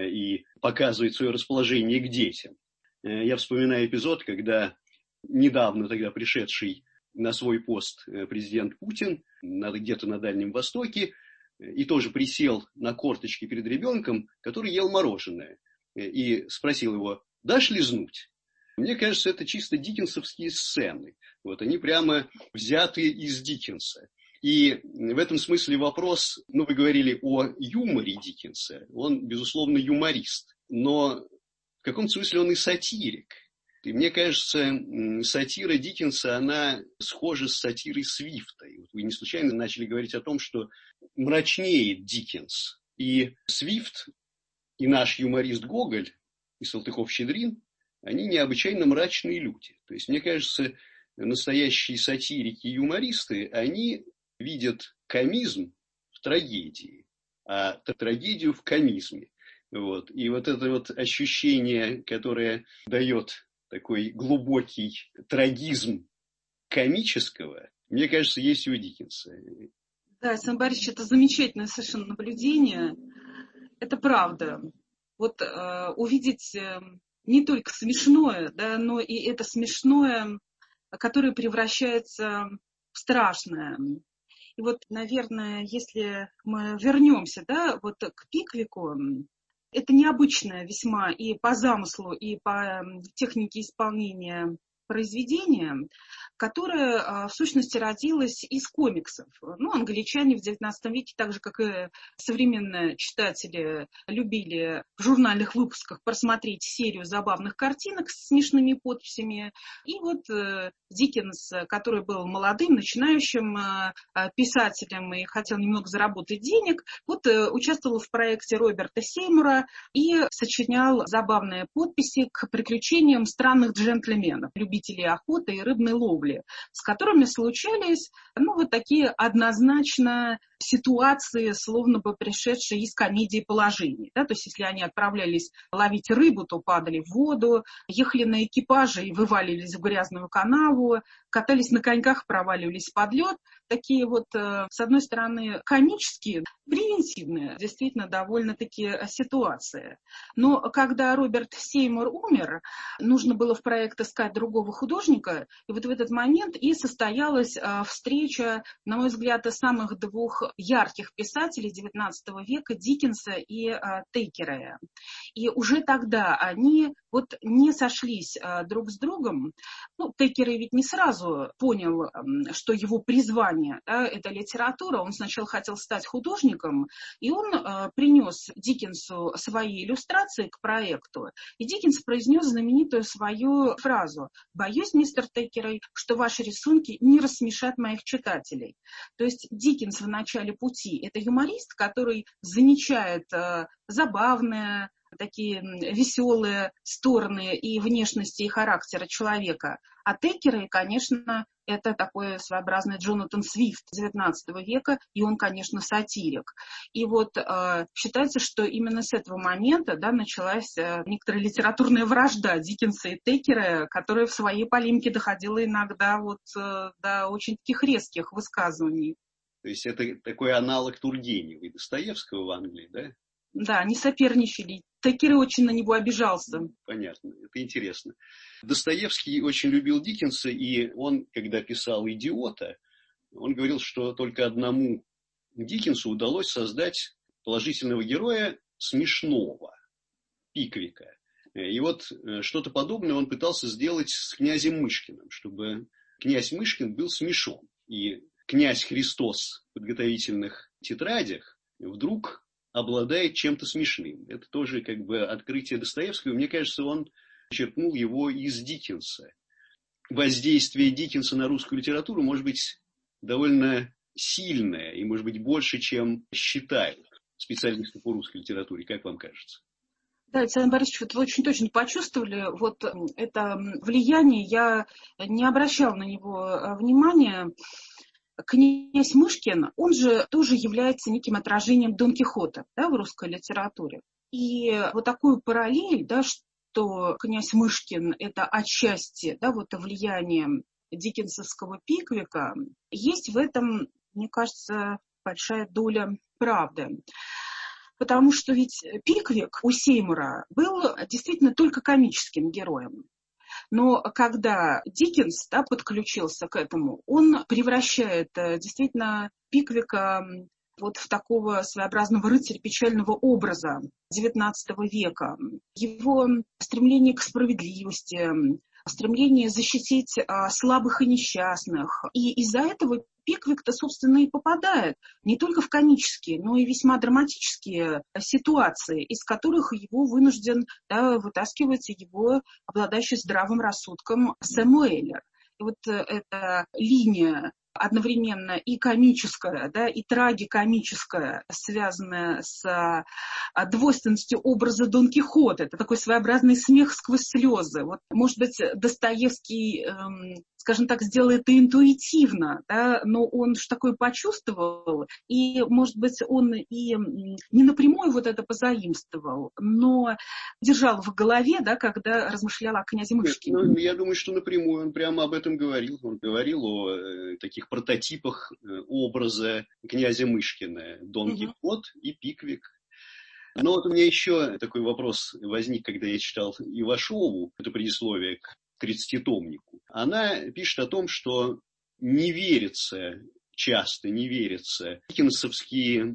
и показывает свое расположение к детям. Я вспоминаю эпизод, когда недавно тогда пришедший на свой пост президент Путин где-то на Дальнем Востоке и тоже присел на корточки перед ребенком, который ел мороженое, и спросил его: «Дашь лизнуть?» Мне кажется, это чисто диккенсовские сцены. Вот, они прямо взяты из Диккенса. И в этом смысле вопрос, ну, вы говорили о юморе Диккенса, он, безусловно, юморист, но в каком-то смысле он и сатирик. И мне кажется, сатира Диккенса, она схожа с сатирой Свифта. И вот вы не случайно начали говорить о том, что мрачнеет Диккенс. И Свифт, и наш юморист Гоголь, и Салтыков-Щедрин, они необычайно мрачные люди. То есть, мне кажется, настоящие сатирики и юмористы, они видят комизм в трагедии, а трагедию в комизме. Вот. И вот это вот ощущение, которое дает такой глубокий трагизм комического, мне кажется, есть и у Диккенса. Да, Александр Борисович, это замечательное совершенно наблюдение. Это правда. Вот э, увидеть э, не только смешное, да, но и это смешное, которое превращается в страшное. И вот, наверное, если мы вернемся, да, вот к Пиквику, это необычное весьма и по замыслу, и по технике исполнения произведение, которое в сущности родилось из комиксов. Ну, англичане в девятнадцатом веке, так же, как и современные читатели, любили в журнальных выпусках просмотреть серию забавных картинок с смешными подписями. И вот Диккенс, который был молодым, начинающим писателем и хотел немного заработать денег, вот участвовал в проекте Роберта Сеймура и сочинял забавные подписи к приключениям странных джентльменов, любителей охоты и рыбной ловли, с которыми случались, ну, вот такие однозначно ситуации, словно бы пришедшие из комедии положений. Да? То есть, если они отправлялись ловить рыбу, то падали в воду, ехали на экипаже и вывалились в грязную канаву, катались на коньках, проваливались под лед. Такие вот, с одной стороны, комические, превентивные, действительно, довольно-таки ситуации. Но когда Роберт Сеймур умер, нужно было в проект искать другого художника, и вот в этот момент и состоялась встреча, на мой взгляд, самых двух ярких писателей девятнадцатого века, Диккенса и Теккерея. И уже тогда они вот не сошлись друг с другом. Ну, Теккерей ведь не сразу понял, что его призвание, да, это литература. Он сначала хотел стать художником, и он э, принес Диккенсу свои иллюстрации к проекту. И Диккенс произнес знаменитую свою фразу: «Боюсь, мистер Теккерей, что ваши рисунки не рассмешат моих читателей». То есть Диккенс в начале пути – это юморист, который замечает э, забавное, такие веселые стороны и внешности, и характера человека. А Теккерей, конечно, это такой своеобразный Джонатан Свифт девятнадцатого века, и он, конечно, сатирик. И вот э, считается, что именно с этого момента, да, началась э, некоторая литературная вражда Диккенса и Теккерея, которая в своей полемике доходила иногда вот, э, до очень таких резких высказываний. То есть это такой аналог Тургенева и Достоевского в Англии, да? Да, они соперничали. Теккерей очень на него обижался. Понятно, это интересно. Достоевский очень любил Диккенса, и он, когда писал «Идиота», он говорил, что только одному Диккенсу удалось создать положительного героя смешного, Пиквика. И вот что-то подобное он пытался сделать с князем Мышкиным, чтобы князь Мышкин был смешон. И князь Христос в подготовительных тетрадях вдруг обладает чем-то смешным. Это тоже как бы открытие Достоевского. Мне кажется, он черпнул его из Диккенса. Воздействие Диккенса на русскую литературу может быть довольно сильное и, может быть, больше, чем считают специалисты по русской литературе. Как вам кажется? Да, Александр Борисович, вот вы очень точно почувствовали вот это влияние. Я не обращал на него внимания. Князь Мышкин, он же тоже является неким отражением Дон Кихота, да, в русской литературе. И вот такую параллель, да, что князь Мышкин – это отчасти, да, вот влияние диккенсовского Пиквика, есть в этом, мне кажется, большая доля правды. Потому что ведь Пиквик у Сеймура был действительно только комическим героем. Но когда Диккенс, да, подключился к этому, он превращает действительно Пиквика вот в такого своеобразного рыцаря печального образа девятнадцатого века. Его стремление к справедливости, стремление защитить а, слабых и несчастных. И из-за этого Пиквик-то, собственно, и попадает не только в комические, но и весьма драматические ситуации, из которых его вынужден, да, вытаскивать его обладающий здравым рассудком Сэм Уэйлер. И вот эта линия одновременно и комическая, да, и трагикомическая, связанная с двойственностью образа Дон Кихота. Это такой своеобразный смех сквозь слезы. Вот, может быть, Достоевский, эм, скажем так, сделал это интуитивно, да, но он же такое почувствовал, и, может быть, он и не напрямую вот это позаимствовал, но держал в голове, да, когда размышлял о князе Мышкине. Ну, я думаю, что напрямую он прямо об этом говорил. Он говорил о э, таких прототипах э, образа князя Мышкина. Дон угу. Кихот и Пиквик. Но вот у меня еще такой вопрос возник, когда я читал Ивашову, это предисловие к тридцатитомнику. Она пишет о том, что не верится, часто не верится, диккенсовские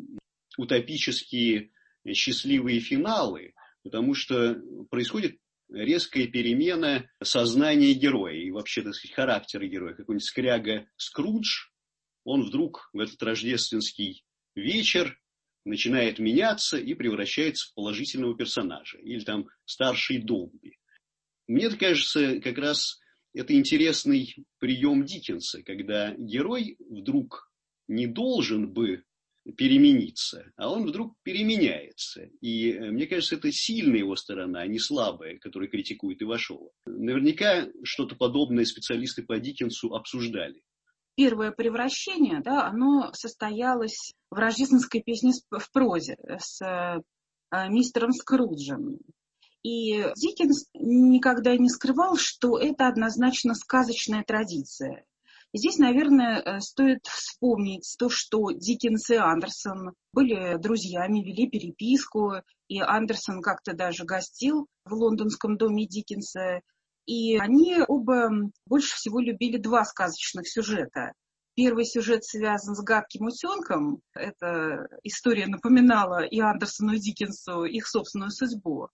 утопические счастливые финалы, потому что происходит резкая перемена сознания героя и вообще, так сказать, характера героя. Какой-нибудь скряга Скрудж, он вдруг в этот рождественский вечер начинает меняться и превращается в положительного персонажа. Или там старший Добби. Мне кажется, как раз это интересный прием Диккенса, когда герой вдруг не должен бы перемениться, а он вдруг переменяется. И мне кажется, это сильная его сторона, а не слабая, которую критикует Ивашова. Наверняка что-то подобное специалисты по Диккенсу обсуждали. Первое превращение, да, оно состоялось в рождественской песне в прозе с э, мистером Скруджем. И Диккенс никогда не скрывал, что это однозначно сказочная традиция. И здесь, наверное, стоит вспомнить то, что Диккенс и Андерсон были друзьями, вели переписку, и Андерсон как-то даже гостил в лондонском доме Диккенса. И они оба больше всего любили два сказочных сюжета. Первый сюжет связан с гадким утенком. Эта история напоминала и Андерсону, и Диккенсу их собственную судьбу.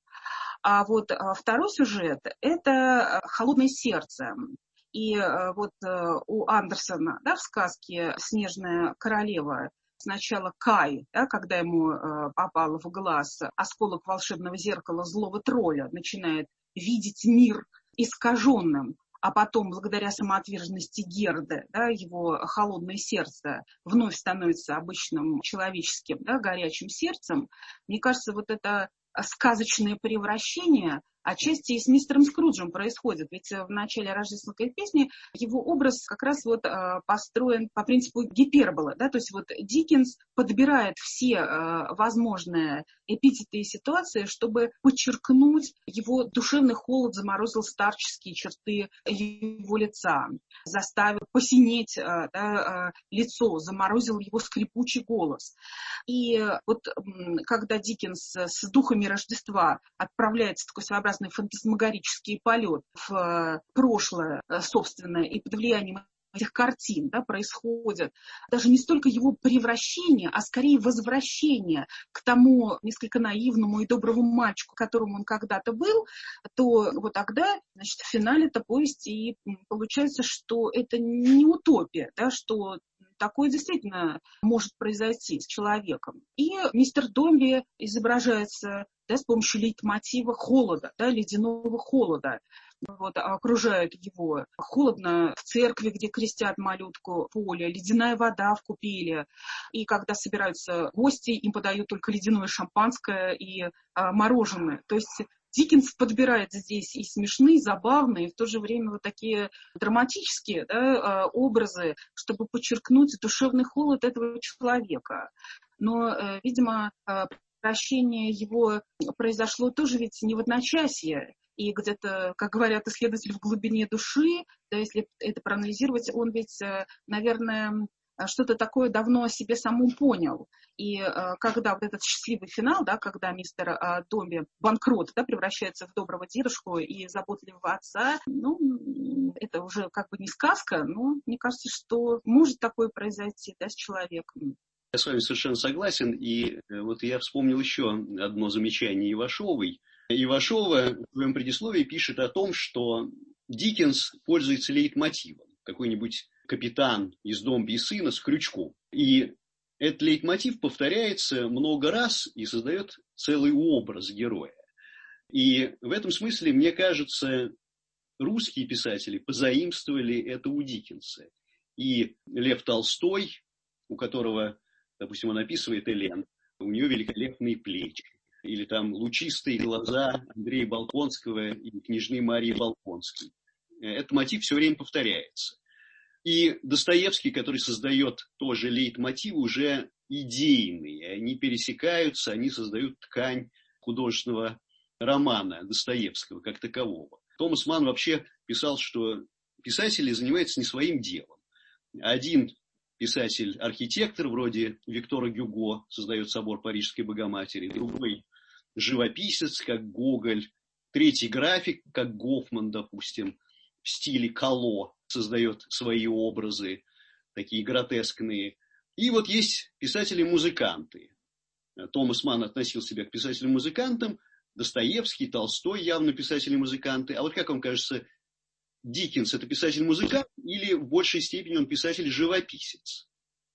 А вот второй сюжет – это «Холодное сердце». И вот у Андерсона, да, в сказке «Снежная королева» сначала Кай, да, когда ему попал в глаз осколок волшебного зеркала злого тролля, начинает видеть мир искаженным, а потом, благодаря самоотверженности Герды, да, его холодное сердце вновь становится обычным человеческим, да, горячим сердцем. Мне кажется, вот это сказочное превращение отчасти и с мистером Скруджем происходит. Ведь в начале рождественской песни его образ как раз вот э, построен по принципу гиперболы. Да? То есть вот Диккенс подбирает все э, возможные эпитеты и ситуации, чтобы подчеркнуть его душевный холод, заморозил старческие черты его лица, заставил посинеть э, да, э, лицо, заморозил его скрипучий голос. И вот э, когда Диккенс с духами Рождества отправляется в такой своеобразный фантасмагорический полет в прошлое собственное и под влиянием этих картин, да, происходит даже не столько его превращение, а скорее возвращение к тому несколько наивному и доброму мальчику, которым он когда-то был, то вот тогда, значит, в финале-то повести и получается, что это не утопия, да, что такое действительно может произойти с человеком. И мистер Домби изображается, да, с помощью лейтмотива холода, да, ледяного холода. Вот, окружают его холодно в церкви, где крестят малютку Поле, ледяная вода в купеле. И когда собираются гости, им подают только ледяное шампанское и а, мороженое. То есть Диккенс подбирает здесь и смешные, и забавные, и в то же время вот такие драматические, да, образы, чтобы подчеркнуть душевный холод этого человека. Но, видимо, Превращение его произошло тоже ведь не в одночасье. И где-то, как говорят исследователи, в глубине души, да, если это проанализировать, он ведь, наверное, что-то такое давно о себе самом понял. И когда вот этот счастливый финал, да, когда мистер Домби, банкрот, да, превращается в доброго дедушку и заботливого отца, ну, это уже как бы не сказка, но мне кажется, что может такое произойти, да, с человеком. Я с вами совершенно согласен, и вот я вспомнил еще одно замечание Ивашовой. Ивашова в своем предисловии пишет о том, что Диккенс пользуется лейтмотивом. Какой-нибудь капитан из «Домби и сына» с крючком. И этот лейтмотив повторяется много раз и создает целый образ героя. И в этом смысле, мне кажется, русские писатели позаимствовали это у Диккенса. И Лев Толстой, у которого, допустим, он описывает Элен, у нее великолепные плечи. Или там лучистые глаза Андрея Болконского и княжны Марии Болконской. Этот мотив все время повторяется. И Достоевский, который создает тоже лейтмотивы, уже идейные. Они пересекаются, они создают ткань художественного романа Достоевского как такового. Томас Манн вообще писал, что писатели занимаются не своим делом. Один писатель-архитектор, вроде Виктора Гюго, создает собор Парижской Богоматери, другой живописец, как Гоголь, третий график, как Гофман, допустим, в стиле Кало создает свои образы, такие гротескные. И вот есть писатели-музыканты. Томас Манн относил себя к писателям-музыкантам, Достоевский, Толстой явно писатели-музыканты. А вот как вам кажется, Диккенс – это писатель-музыкант или в большей степени он писатель-живописец?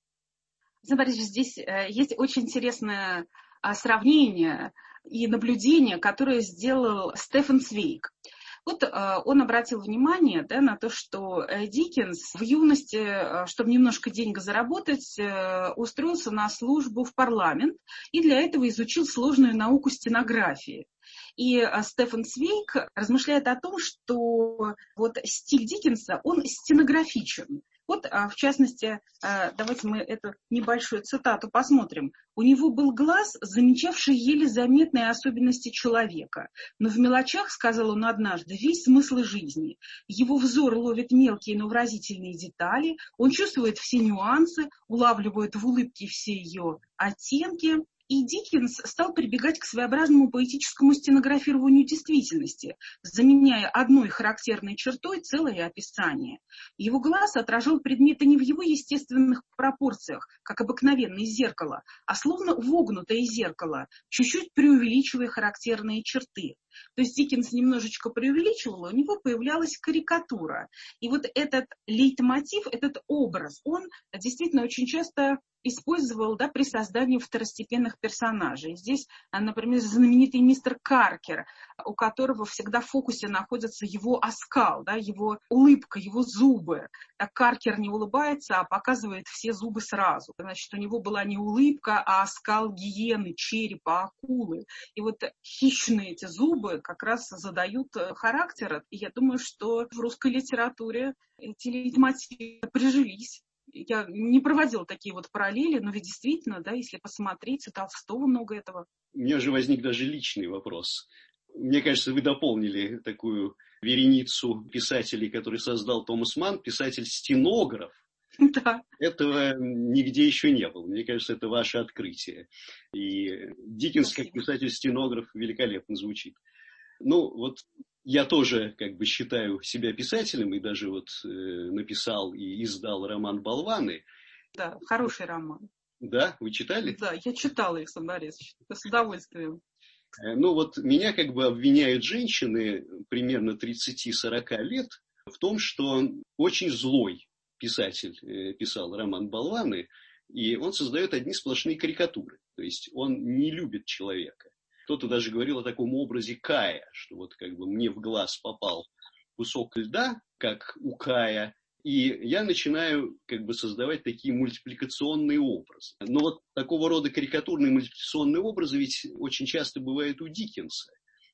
Смотрите, здесь есть очень интересное сравнение и наблюдение, которое сделал Стефан Цвейг. Вот э, он обратил внимание, да, на то, что Диккенс в юности, э, чтобы немножко денег заработать, э, устроился на службу в парламент и для этого изучил сложную науку стенографии. И э, Стефан Цвейг размышляет о том, что вот стиль Диккенса, он стенографичен. Вот, в частности, давайте мы эту небольшую цитату посмотрим. «У него был глаз, замечавший еле заметные особенности человека. Но в мелочах, — сказал он однажды, — весь смысл жизни. Его взор ловит мелкие, но выразительные детали, он чувствует все нюансы, улавливает в улыбке все ее оттенки». И Диккенс стал прибегать к своеобразному поэтическому стенографированию действительности, заменяя одной характерной чертой целое описание. Его глаз отражал предметы не в его естественных пропорциях, как обыкновенное зеркало, а словно вогнутое зеркало, чуть-чуть преувеличивая характерные черты. То есть Диккенс немножечко преувеличивал, у него появлялась карикатура. И вот этот лейтмотив, этот образ, он действительно очень часто использовал, да, при создании второстепенных персонажей. Здесь, например, знаменитый мистер Каркер, у которого всегда в фокусе находится его оскал, да, его улыбка, его зубы. Так Каркер не улыбается, а показывает все зубы сразу. Значит, у него была не улыбка, а оскал гиены, черепа, акулы. И вот хищные эти зубы как раз задают характер. И я думаю, что в русской литературе эти лейтмотивы прижились. Я не проводила такие вот параллели, но ведь действительно, да, если посмотреть, у Толстого много этого. У меня же возник даже личный вопрос. Мне кажется, вы дополнили такую вереницу писателей, который создал Томас Манн, писатель-стенограф. Да. Этого нигде еще не было. Мне кажется, это ваше открытие. И Диккенс, Спасибо. как писатель-стенограф, великолепно звучит. Ну, вот я тоже как бы считаю себя писателем, и даже вот э, написал и издал роман «Болваны». Да, хороший роман. Да, вы читали? Да, я читала, Александр Борисович, с удовольствием. Ну вот меня как бы обвиняют женщины примерно тридцати-сорока лет в том, что очень злой писатель э, писал роман «Болваны», и он создает одни сплошные карикатуры. То есть он не любит человека. Кто-то даже говорил о таком образе Кая, что вот как бы мне в глаз попал кусок льда, как у Кая, и я начинаю как бы создавать такие мультипликационные образы. Но вот такого рода карикатурные мультипликационные образы ведь очень часто бывают у Диккенса.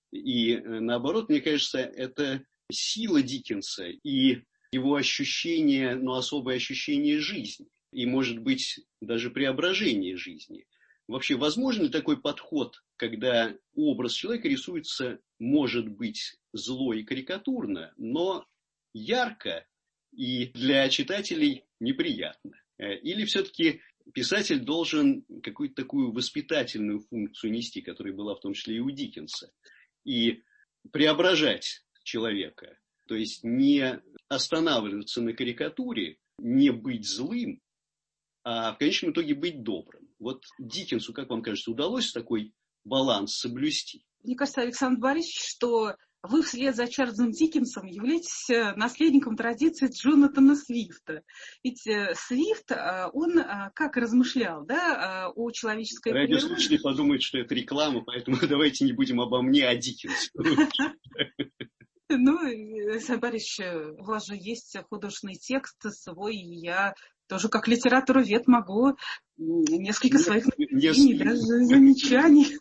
И наоборот, мне кажется, это сила Диккенса и его ощущение, ну, особое ощущение жизни. И, может быть, даже преображение жизни. вообще возможен ли такой подход, когда образ человека рисуется, может быть, зло и карикатурно, но ярко и для читателей неприятно? Или все-таки писатель должен какую-то такую воспитательную функцию нести, которая была в том числе и у Диккенса, и преображать человека, то есть не останавливаться на карикатуре, не быть злым, а в конечном итоге быть добрым. Вот Диккенсу, как вам кажется, удалось такой баланс соблюсти? Мне кажется, Александр Борисович, что вы вслед за Чарльзом Диккенсом являетесь наследником традиции Джонатана Свифта. Ведь Свифт, он как размышлял, да, о человеческой природе. Радиослушатели подумают, что это реклама, поэтому давайте не будем обо мне, а Диккенсе. Ну, Александр Борисович, у вас же есть художественный текст свой, и я тоже как литературовед могу несколько нет, своих наблюдений, даже замечаний.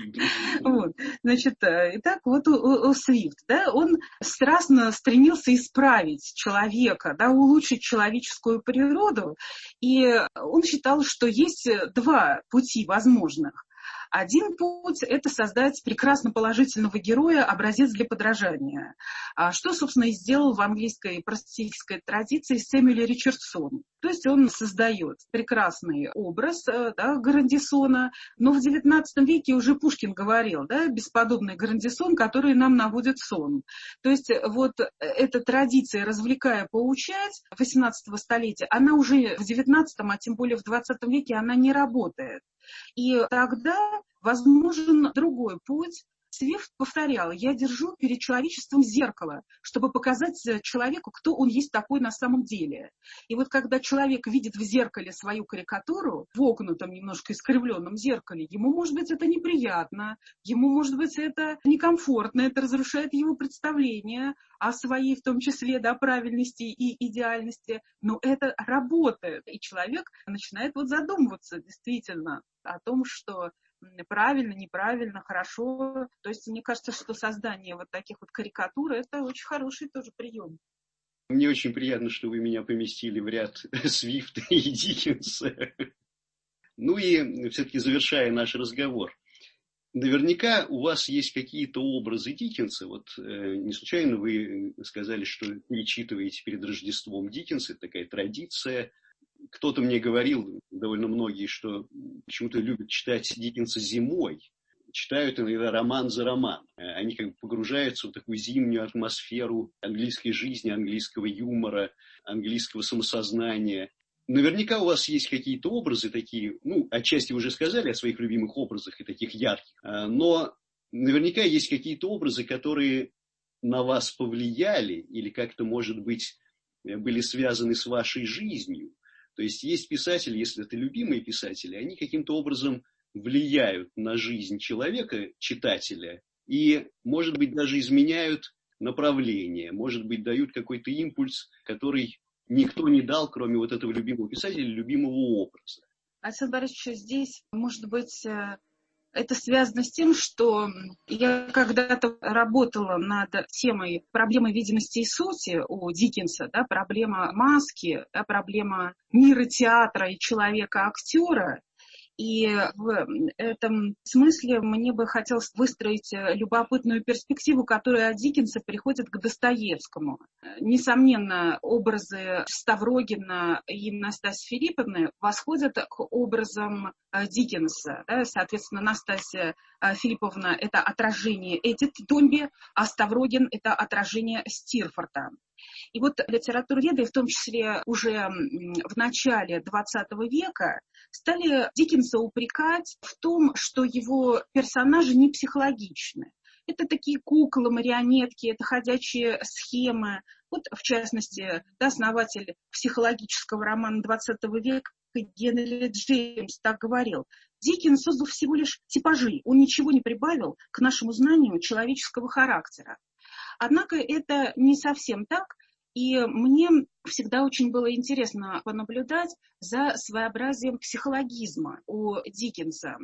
Вот. Значит, итак, вот у, у Свифт, да, он страстно стремился исправить человека, да, улучшить человеческую природу, и он считал, что есть два пути возможных. Один путь – это создать прекрасно положительного героя, образец для подражания. Что, собственно, и сделал в английской просветительской традиции Сэмюэл Ричардсон. То есть он создает прекрасный образ, да, Грандисона, но в девятнадцатом веке уже Пушкин говорил, да, бесподобный Грандисон, который нам наводит сон. То есть вот эта традиция, развлекая, поучать восемнадцатого столетия, она уже в девятнадцатом, а тем более в двадцатом веке, она не работает. И тогда возможен другой путь. Свифт повторял: я держу перед человечеством зеркало, чтобы показать человеку, кто он есть такой на самом деле. И вот когда человек видит в зеркале свою карикатуру, в вогнутом, немножко искривленном зеркале, ему, может быть, это неприятно, ему, может быть, это некомфортно, это разрушает его представление о своей, в том числе, да, правильности и идеальности, но это работает. И человек начинает вот задумываться действительно о том, что правильно, неправильно, хорошо. То есть мне кажется, что создание вот таких вот карикатур – это очень хороший тоже прием. Мне очень приятно, что вы меня поместили в ряд Свифта и Диккенса. Ну и все-таки завершая наш разговор. Наверняка у вас есть какие-то образы Диккенса. Вот э, не случайно вы сказали, что перечитываете перед Рождеством Диккенса. Это такая традиция. Кто-то мне говорил, довольно многие, что почему-то любят читать Диккенса зимой. Читают иногда роман за роман. Они как бы погружаются в такую зимнюю атмосферу английской жизни, английского юмора, английского самосознания. Наверняка у вас есть какие-то образы такие, ну, отчасти вы уже сказали о своих любимых образах и таких ярких, но наверняка есть какие-то образы, которые на вас повлияли или как-то, может быть, были связаны с вашей жизнью. То есть есть писатели, если это любимые писатели, они каким-то образом влияют на жизнь человека, читателя, и, может быть, даже изменяют направление, может быть, дают какой-то импульс, который никто не дал, кроме вот этого любимого писателя, любимого образа. Александр Борисович, здесь, может быть, это связано с тем, что я когда-то работала над темой проблемы видимости и сути у Диккенса, да, проблема маски, да, проблема мира театра и человека-актера. И в этом смысле мне бы хотелось выстроить любопытную перспективу, которая от Диккенса приходит к Достоевскому. Несомненно, образы Ставрогина и Настасьи Филипповны восходят к образам Диккенса. Соответственно, Настасья Филипповна – это отражение Эдит Домби, а Ставрогин – это отражение Стирфорта. И вот литературоведы, в том числе уже в начале двадцатого века, стали Диккенса упрекать в том, что его персонажи не психологичны. Это такие куклы, марионетки, это ходячие схемы. Вот, в частности, да, основатель психологического романа двадцатого века Генри Джеймс так говорил: Диккенс создал всего лишь типажи, он ничего не прибавил к нашему знанию человеческого характера. Однако это не совсем так, и мне всегда очень было интересно понаблюдать за своеобразием психологизма у Диккенса.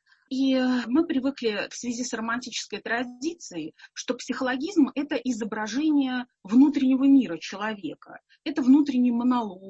И мы привыкли в связи с романтической традицией, что психологизм – это изображение внутреннего мира человека. Это внутренний монолог,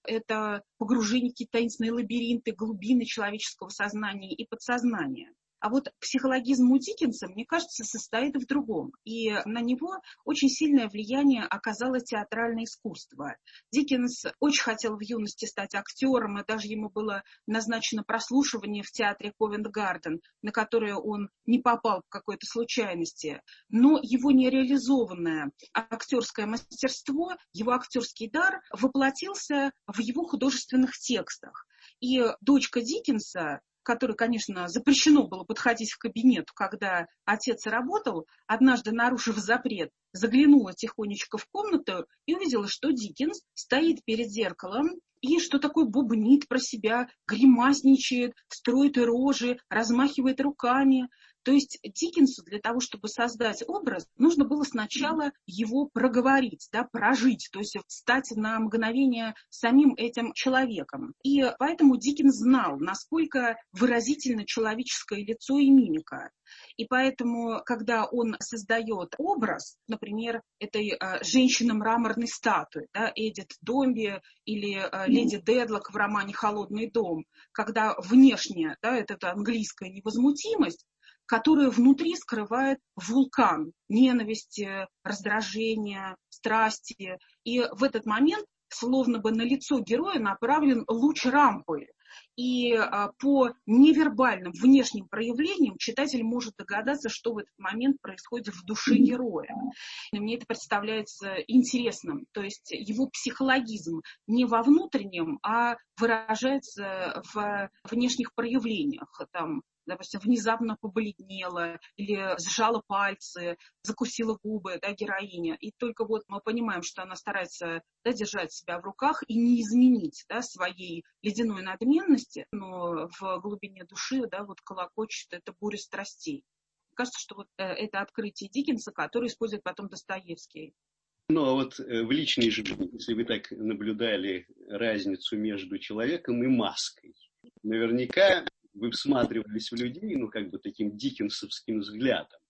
это погружение в какие-то таинственные лабиринты, глубины человеческого сознания и подсознания. А вот психологизм у Диккенса, мне кажется, состоит в другом. И на него очень сильное влияние оказало театральное искусство. Диккенс очень хотел в юности стать актером, и даже ему было назначено прослушивание в театре Ковент-Гарден, на которое он не попал по какой-то случайности. Но его нереализованное актерское мастерство, его актерский дар воплотился в его художественных текстах. И дочка Диккенса, которой, конечно, запрещено было подходить в кабинет, когда отец работал, однажды, нарушив запрет, заглянула тихонечко в комнату и увидела, что Диккенс стоит перед зеркалом и что такое бубнит про себя, гримасничает, строит рожи, размахивает руками. То есть Диккенсу для того, чтобы создать образ, нужно было сначала его проговорить, да, прожить, то есть стать на мгновение самим этим человеком. И поэтому Диккенс знал, насколько выразительно человеческое лицо и мимика. И поэтому, когда он создает образ, например, этой э, женщины-мраморной статуи, да, Эдит Домби или э, леди Дедлок в романе «Холодный дом», когда внешне, да, это, это английская невозмутимость, которая внутри скрывает вулкан ненависти, раздражения, страсти. И в этот момент словно бы на лицо героя направлен луч рампы. И а, по невербальным внешним проявлениям читатель может догадаться, что в этот момент происходит в душе героя. И мне это представляется интересным. То есть его психологизм не во внутреннем, а выражается в внешних проявлениях. Там, допустим, внезапно побледнела или сжала пальцы, закусила губы, да, героиня. И только вот мы понимаем, что она старается, да, держать себя в руках и не изменить, да, своей ледяной надменности, но в глубине души, да, вот колокочет эта буря страстей. Кажется, что вот это открытие Диккенса, которое использует потом Достоевский. Ну, а вот в личной жизни, если вы так наблюдали разницу между человеком и маской, наверняка вы всматривались в людей, ну, как бы таким диккенсовским взглядом.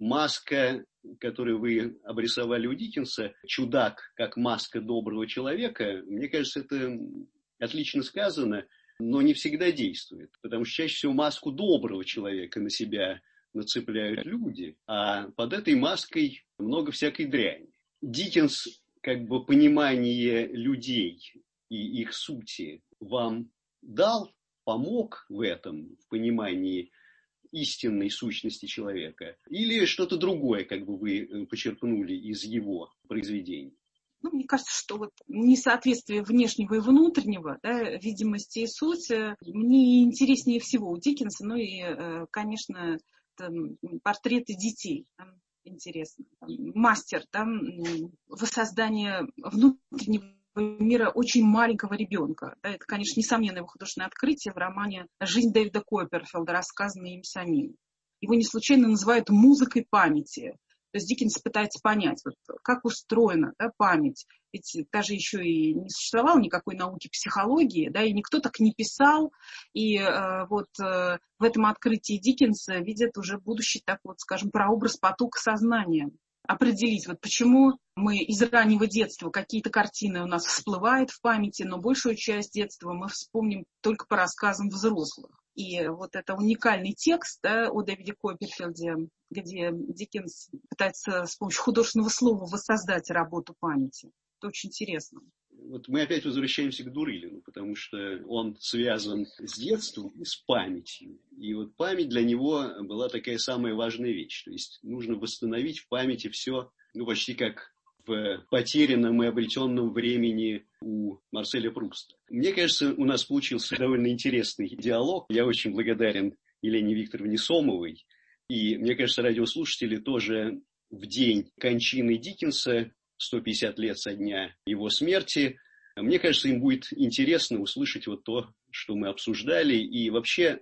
Маска, которую вы обрисовали у Диккенса, чудак, как маска доброго человека, мне кажется, это отлично сказано, но не всегда действует. Потому что чаще всего маску доброго человека на себя нацепляют люди, а под этой маской много всякой дряни. Диккенс, как бы, понимание людей и их сути вам дал? Помог в этом, в понимании истинной сущности человека? Или что-то другое, как бы вы почерпнули из его произведений? Ну, мне кажется, что вот несоответствие внешнего и внутреннего, да, видимости и сути мне интереснее всего у Диккенса, ну и, конечно, там, портреты детей. Там интересно. Там, мастер там, воссоздание внутреннего мира очень маленького ребенка. Это, конечно, несомненно его художественное открытие в романе «Жизнь Дэвида Копперфилда», рассказанной им самим. Его не случайно называют музыкой памяти. То есть Диккенс пытается понять, вот, как устроена, да, память. Ведь даже еще и не существовало никакой науки психологии, да, и никто так не писал. И э, вот э, в этом открытии Диккенса видят уже будущий, так вот, скажем, прообраз потока сознания. Определить, вот почему мы из раннего детства какие-то картины у нас всплывают в памяти, но большую часть детства мы вспомним только по рассказам взрослых. И вот это уникальный текст, да, о Дэвиде Копперфилде, где Диккенс пытается с помощью художественного слова воссоздать работу памяти. Это очень интересно. Вот мы опять возвращаемся к Дурылину, потому что он связан с детством и с памятью. И вот память для него была такая самая важная вещь. То есть нужно восстановить в памяти все, ну, почти как в потерянном и обретенном времени у Марселя Пруста. Мне кажется, у нас получился довольно интересный диалог. Я очень благодарен Елене Викторовне Сомовой. И мне кажется, радиослушатели тоже в день кончины Диккенса, сто пятьдесят лет со дня его смерти, мне кажется, им будет интересно услышать вот то, что мы обсуждали, и вообще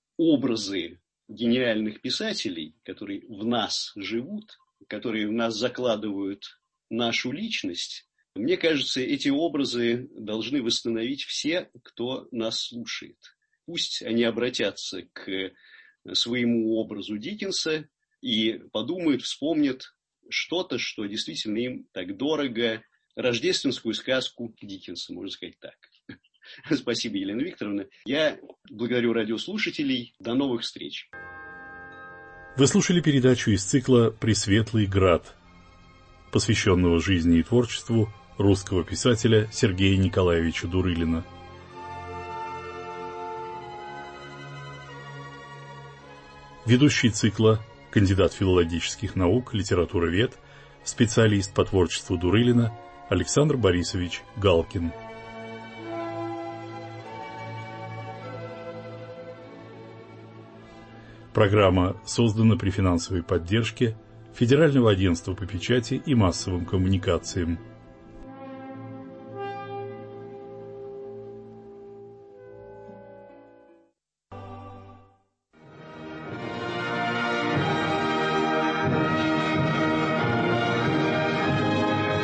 образы гениальных писателей, которые в нас живут, которые в нас закладывают нашу личность. Мне кажется, эти образы должны восстановить все, кто нас слушает. Пусть они обратятся к своему образу Диккенса и подумают, вспомнят что-то, что действительно им так дорого, рождественскую сказку Диккенса, можно сказать так. Спасибо, Елена Викторовна. Я благодарю радиослушателей. До новых встреч. Вы слушали передачу из цикла «Пресветлый Град», посвященного жизни и творчеству русского писателя Сергея Николаевича Дурылина. Ведущий цикла, кандидат филологических наук, литературовед, специалист по творчеству Дурылина Александр Борисович Галкин. Программа создана при финансовой поддержке Федерального агентства по печати и массовым коммуникациям.